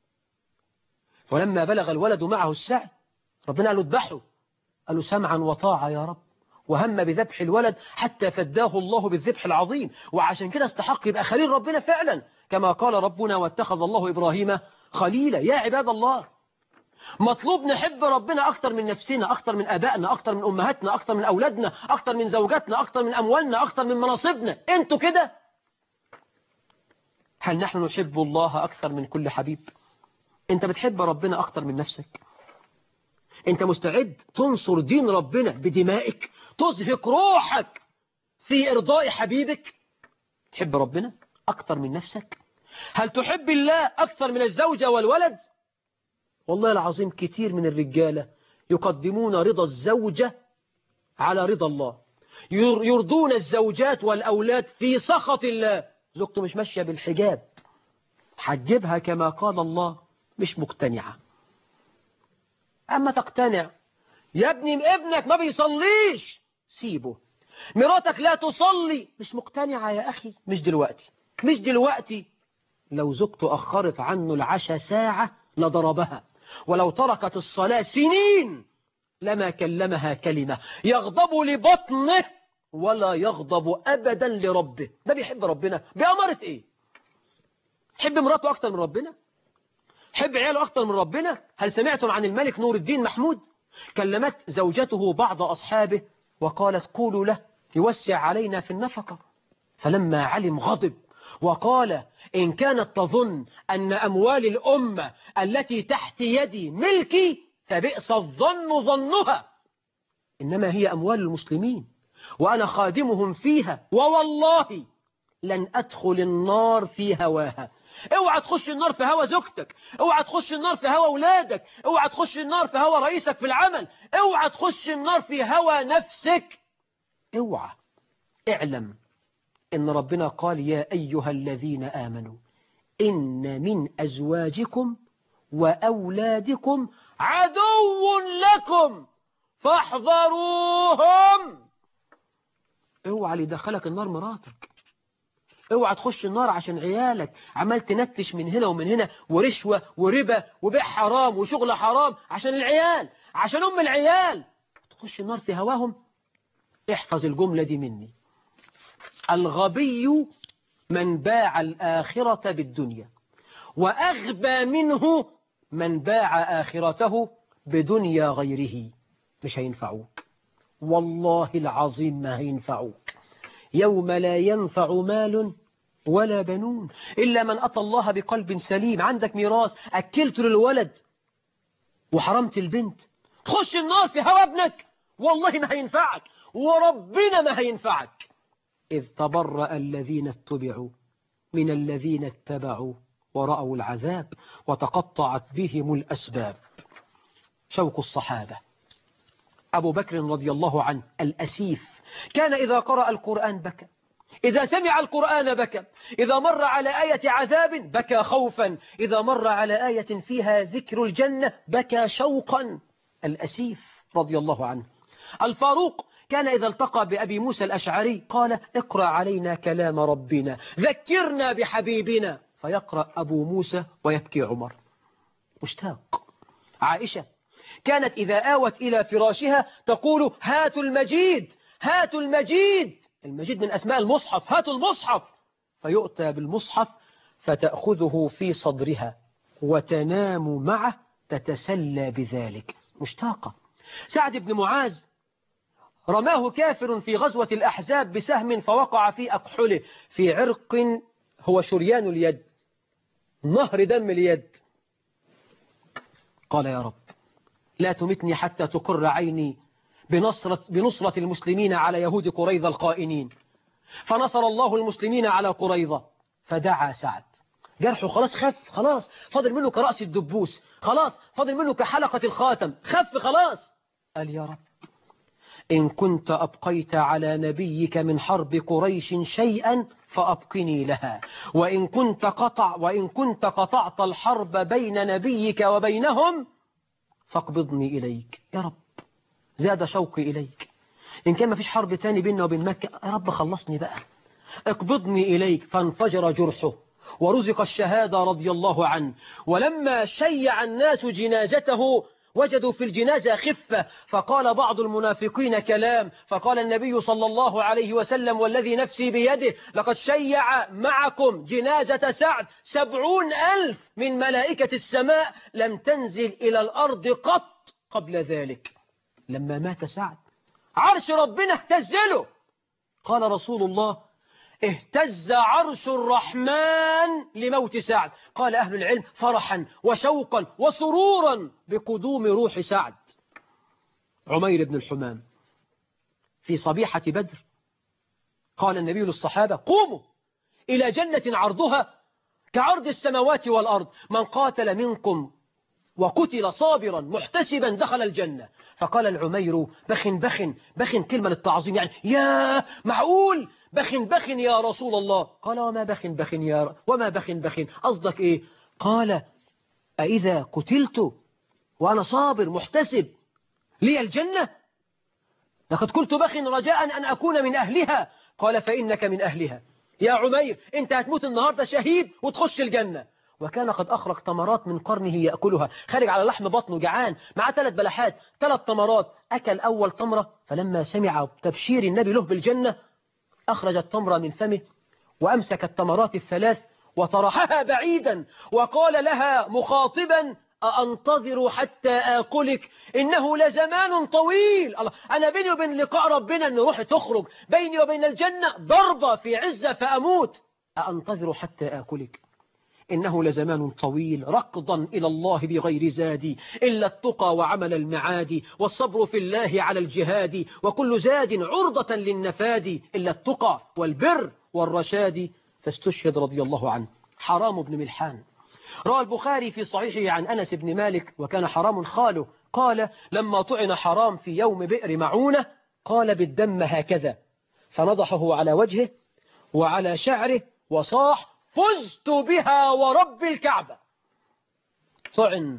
ولما بلغ الولد معه السعي ربنا قال له اذبحه، قال له سمعا وطاعة يا رب، وهم بذبح الولد حتى فداه الله بالذبح العظيم. وعشان كده استحق يبقى خليل ربنا فعلا كما قال ربنا واتخذ الله إبراهيم خليلا. يا عباد الله مطلوب نحب ربنا أكتر من نفسنا، أكتر من أبائنا، أكتر من أمهاتنا، أكتر من أولادنا، أكتر من زوجاتنا، أكتر من أموالنا، أكتر من مناصبنا. أنتوا كده؟ هل نحن نحب الله أكثر من كل حبيب؟ أنت بتحب ربنا أكتر من نفسك؟ أنت مستعد تنصر دين ربنا بدمائك، تزهق روحك في إرضاء حبيبك؟ تحب ربنا أكتر من نفسك؟ هل تحب الله أكثر من الزوجة والولد؟ والله العظيم كتير من الرجالة يقدمون رضا الزوجة على رضا الله، يرضون الزوجات والأولاد في سخط الله. زوجته مش ماشية بالحجاب، حجبها كما قال الله، مش مقتنعة. أما تقتنع يا ابني ابنك ما بيصليش سيبه، مراتك لا تصلي مش مقتنعة يا أخي، مش دلوقتي مش دلوقتي. لو زوجته أخرت عنه العشاء ساعة لضربها، ولو تركت الصلاة سنين لما كلمها كلمة. يغضب لبطنه ولا يغضب أبدا لربه. ده بيحب ربنا بأمارة إيه؟ حب مراته أكتر من ربنا؟ حب عياله أكتر من ربنا؟ هل سمعتم عن الملك نور الدين محمود؟ كلمت زوجته بعض أصحابه وقالت قولوا له يوسع علينا في النفقة، فلما علم غضب وقال إن كانت تظن أن أموال الأمة التي تحت يدي ملكي فبئس الظن ظنها، إنما هي أموال المسلمين وأنا خادمهم فيها، ووالله لن أدخل النار في هواها. اوعى تخش النار في هوا زوجتك، اوعى تخش النار في هوا أولادك، اوعى تخش النار في هوا رئيسك في العمل، اوعى تخش النار في هوا نفسك. اوعى. اعلم إن ربنا قال يا أيها الذين آمنوا إن من أزواجكم وأولادكم عدو لكم فاحذروهم. اوعى اللي دخلك النار مراتك، اوعى تخش النار عشان عيالك عمال تنتش من هنا ومن هنا ورشوة وربا وبيع حرام وشغل حرام عشان العيال، عشان أم العيال تخش النار في هواهم. احفظ الجملة دي مني. الغبي من باع الآخرة بالدنيا، وأغبى منه من باع آخرته بدنيا غيره. مش هينفعوك والله العظيم، ما هينفعوك. يوم لا ينفع مال ولا بنون إلا من أتى الله بقلب سليم. عندك ميراث أكلت للولد وحرمت البنت، تخش النار في هوا ابنك، والله ما هينفعك وربنا ما هينفعك. إذ تبرأ الذين اتبعوا من الذين اتبعوا ورأوا العذاب وتقطعت بهم الأسباب. شوق الصحابة. أبو بكر رضي الله عنه الأسيف كان إذا قرأ القرآن بكى، إذا سمع القرآن بكى، إذا مر على آية عذاب بكى خوفا، إذا مر على آية فيها ذكر الجنة بكى شوقا. الأسيف رضي الله عنه الفاروق كان إذا التقى بأبي موسى الأشعري قال اقرأ علينا كلام ربنا ذكرنا بحبيبنا، فيقرأ أبو موسى ويبكي عمر مشتاق. عائشة كانت إذا آوت إلى فراشها تقول هاتوا المجيد هاتوا المجيد، المجيد من أسماء المصحف، هاتوا المصحف، فيؤتى بالمصحف فتأخذه في صدرها وتنام معه تتسلى بذلك مشتاقة. سعد بن معاذ رماه كافر في غزوة الأحزاب بسهم فوقع في أكحله في عرق هو شريان اليد، نهر دم اليد. قال يا رب لا تمتني حتى تقر عيني بنصرة, بنصرة المسلمين على يهود قريظة القائنين. فنصر الله المسلمين على قريظة، فدعا سعد، جرحه خلاص خف، خلاص فاضل منه كرأس الدبوس، خلاص فاضل منه كحلقة الخاتم، خف خلاص. قال يا رب إن كنت أبقيت على نبيك من حرب قريش شيئا فأبقني لها، وإن كنت قطع وإن كنت قطعت الحرب بين نبيك وبينهم فاقبضني إليك. يا رب زاد شوقي إليك، إن كان ما فيش حرب تاني بيننا وبين مكة، يا رب خلصني بقى، اقبضني إليك. فانفجر جرحه ورزق الشهادة رضي الله عنه. ولما شيع الناس جنازته وجدوا في الجنازة خفة، فقال بعض المنافقين كلام، فقال النبي صلى الله عليه وسلم والذي نفسي بيده لقد شيع معكم جنازة سعد سبعون ألف من ملائكة السماء لم تنزل إلى الأرض قط قبل ذلك. لما مات سعد عرش ربنا اهتزله، قال رسول الله اهتز عرش الرحمن لموت سعد. قال أهل العلم فرحا وشوقا وسرورا بقدوم روح سعد. عمير بن الحمام في صبيحة بدر قال النبي للصحابة قوموا إلى جنة عرضها كعرض السماوات والأرض، من قاتل منكم وقتل صابرا محتسبا دخل الجنة. فقال العمير بخ بخ بخ، كلمة للتعظيم يعني يا معقول بخ بخ يا رسول الله. قال وما بخ بخ يا وما بخ بخ قصدك ايه؟ قال أإذا قتلت وأنا صابر محتسب لي الجنة؟ لقد قلت بخ رجاء أن أكون من أهلها. قال فإنك من أهلها يا عمير، أنت هتموت النهاردة شهيد وتخش الجنة. وكان قد أخرج تمرات من قرنه يأكلها، خارج على لحم بطنه جعان، مع ثلاث بلحات ثلاث تمرات. أكل أول تمرة، فلما سمع تبشير النبي له بالجنة أخرج التمرة من فمه وأمسك التمرات الثلاث وطرحها بعيدا وقال لها مخاطبا أنتظر حتى آكلك إنه لزمان طويل. الله، أنا بيني وبين لقاء ربنا أن روحي تخرج، بيني وبين الجنة ضربة في عزة فأموت، أنتظر حتى آكلك إنه لزمان طويل. ركضا إلى الله بغير زاد إلا التقى وعمل المعاد، والصبر في الله على الجهاد، وكل زاد عرضة للنفاد إلا التقى والبر والرشاد. فاستشهد رضي الله عنه. حرام بن ملحان روى البخاري في صحيحه عن أنس بن مالك وكان حرام خاله قال لما طعن حرام في يوم بئر معونة قال بالدم هكذا، فنضحه على وجهه وعلى شعره وصاح فزت بها ورب الكعبة. طعن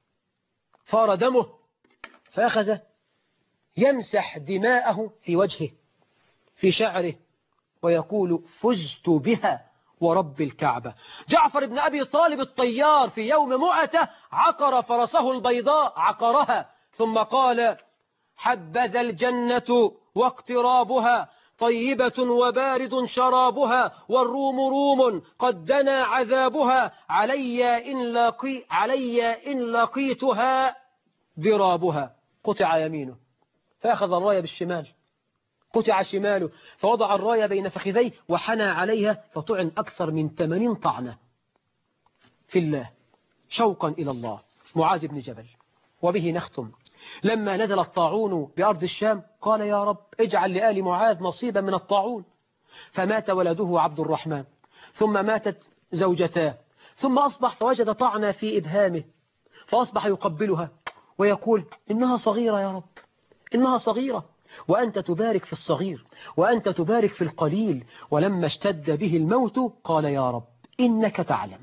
فار دمه فأخذ يمسح دماءه في وجهه في شعره ويقول فزت بها ورب الكعبة. جعفر بن أبي طالب الطيار في يوم مؤتة عقر فرسه البيضاء عقرها ثم قال حبذا الجنة واقترابها طيبة وبارد شرابها والروم روم قد دنا عذابها علي إن, لقي علي إن لقيتها ضرابها. قطع يمينه فأخذ الراية بالشمال، قطع شماله فوضع الراية بين فخذيه وحنى عليها فطعن أكثر من ثمانين طعنة في الله شوقا إلى الله. معاذ بن جبل وبه نختم. لما نزل الطاعون بأرض الشام قال يا رب اجعل لآل معاذ نصيبا من الطاعون، فمات ولده عبد الرحمن ثم ماتت زوجتاه ثم أصبح فوجد طعنا في إبهامه فأصبح يقبلها ويقول إنها صغيرة يا رب إنها صغيرة، وأنت تبارك في الصغير وأنت تبارك في القليل. ولما اشتد به الموت قال يا رب إنك تعلم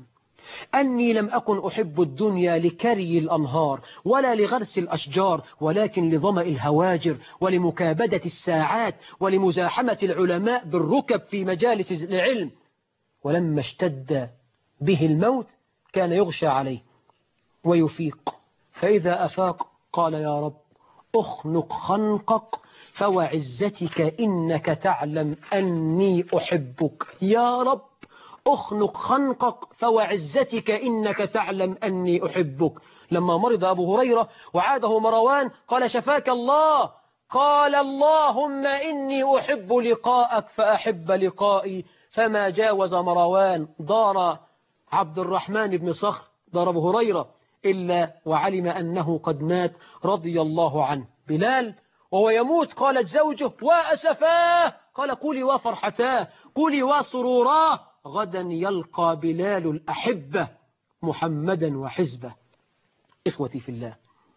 أني لم أكن أحب الدنيا لكري الأنهار ولا لغرس الأشجار، ولكن لظمأ الهواجر ولمكابدة الساعات ولمزاحمة العلماء بالركب في مجالس العلم. ولما اشتد به الموت كان يغشى عليه ويفيق، فإذا أفاق قال يا رب أخنق خنقك فوعزتك إنك تعلم أني أحبك. يا رب أخنق خنقك فوعزتك إنك تعلم أني أحبك. لما مرض أبو هريرة وعاده مروان قال شفاك الله، قال اللهم إني أحب لقاءك فأحب لقائي، فما جاوز مروان دار عبد الرحمن بن صخر دار أبو هريرة إلا وعلم أنه قد مات رضي الله عنه. بلال وهو يموت قالت زوجه وأسفاه، قال قولي وفرحتاه، قولي وسروراه، غدا يلقى بلال الأحبة محمدا وحزبه. إخوتي في الله،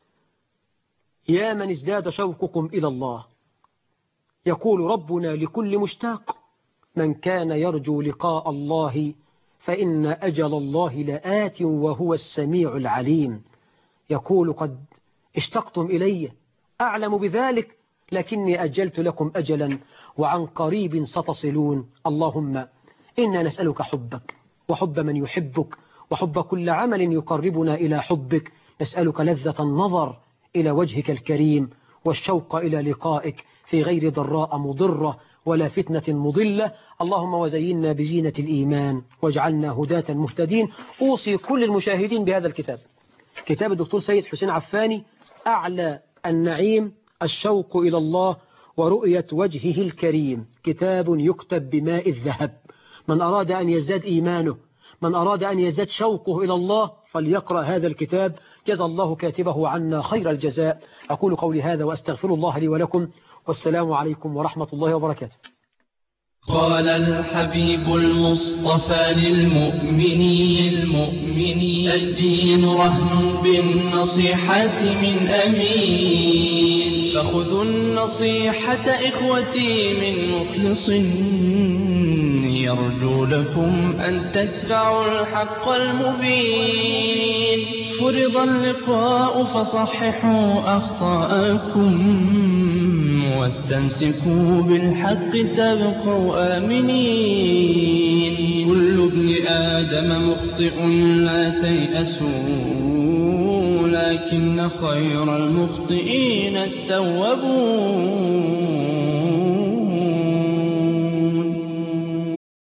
يا من ازداد شوقكم إلى الله، يقول ربنا لكل مشتاق من كان يرجو لقاء الله فإن أجل الله لآت وهو السميع العليم. يقول قد اشتقتم إلي أعلم بذلك، لكني أجلت لكم أجلا وعن قريب ستصلون. اللهم إنا نسألك حبك وحب من يحبك وحب كل عمل يقربنا إلى حبك. نسألك لذة النظر إلى وجهك الكريم والشوق إلى لقائك في غير ضراء مضرة ولا فتنة مضلة. اللهم وزينا بزينة الإيمان واجعلنا هداة مهتدين. أوصي كل المشاهدين بهذا الكتاب، كتاب الدكتور سيد حسين عفاني، أعلى النعيم الشوق إلى الله ورؤية وجهه الكريم، كتاب يكتب بماء الذهب. من أراد أن يزداد إيمانه، من أراد أن يزداد شوقه إلى الله فليقرأ هذا الكتاب. جزى الله كاتبه عنا خير الجزاء. أقول قولي هذا وأستغفر الله لي ولكم، والسلام عليكم ورحمة الله وبركاته. قال الحبيب المصطفى للمؤمنين المؤمنين الدين رهن بالنصيحة من أمين، فخذوا النصيحة إخوتي من مخلص يرجو لكم أن تتبعوا الحق المبين. فرض اللقاء فصححوا أخطاءكم واستمسكوا بالحق تبقوا آمنين. كل ابن آدم مخطئ لا تيأسوا، لكن خير المخطئين التوابون.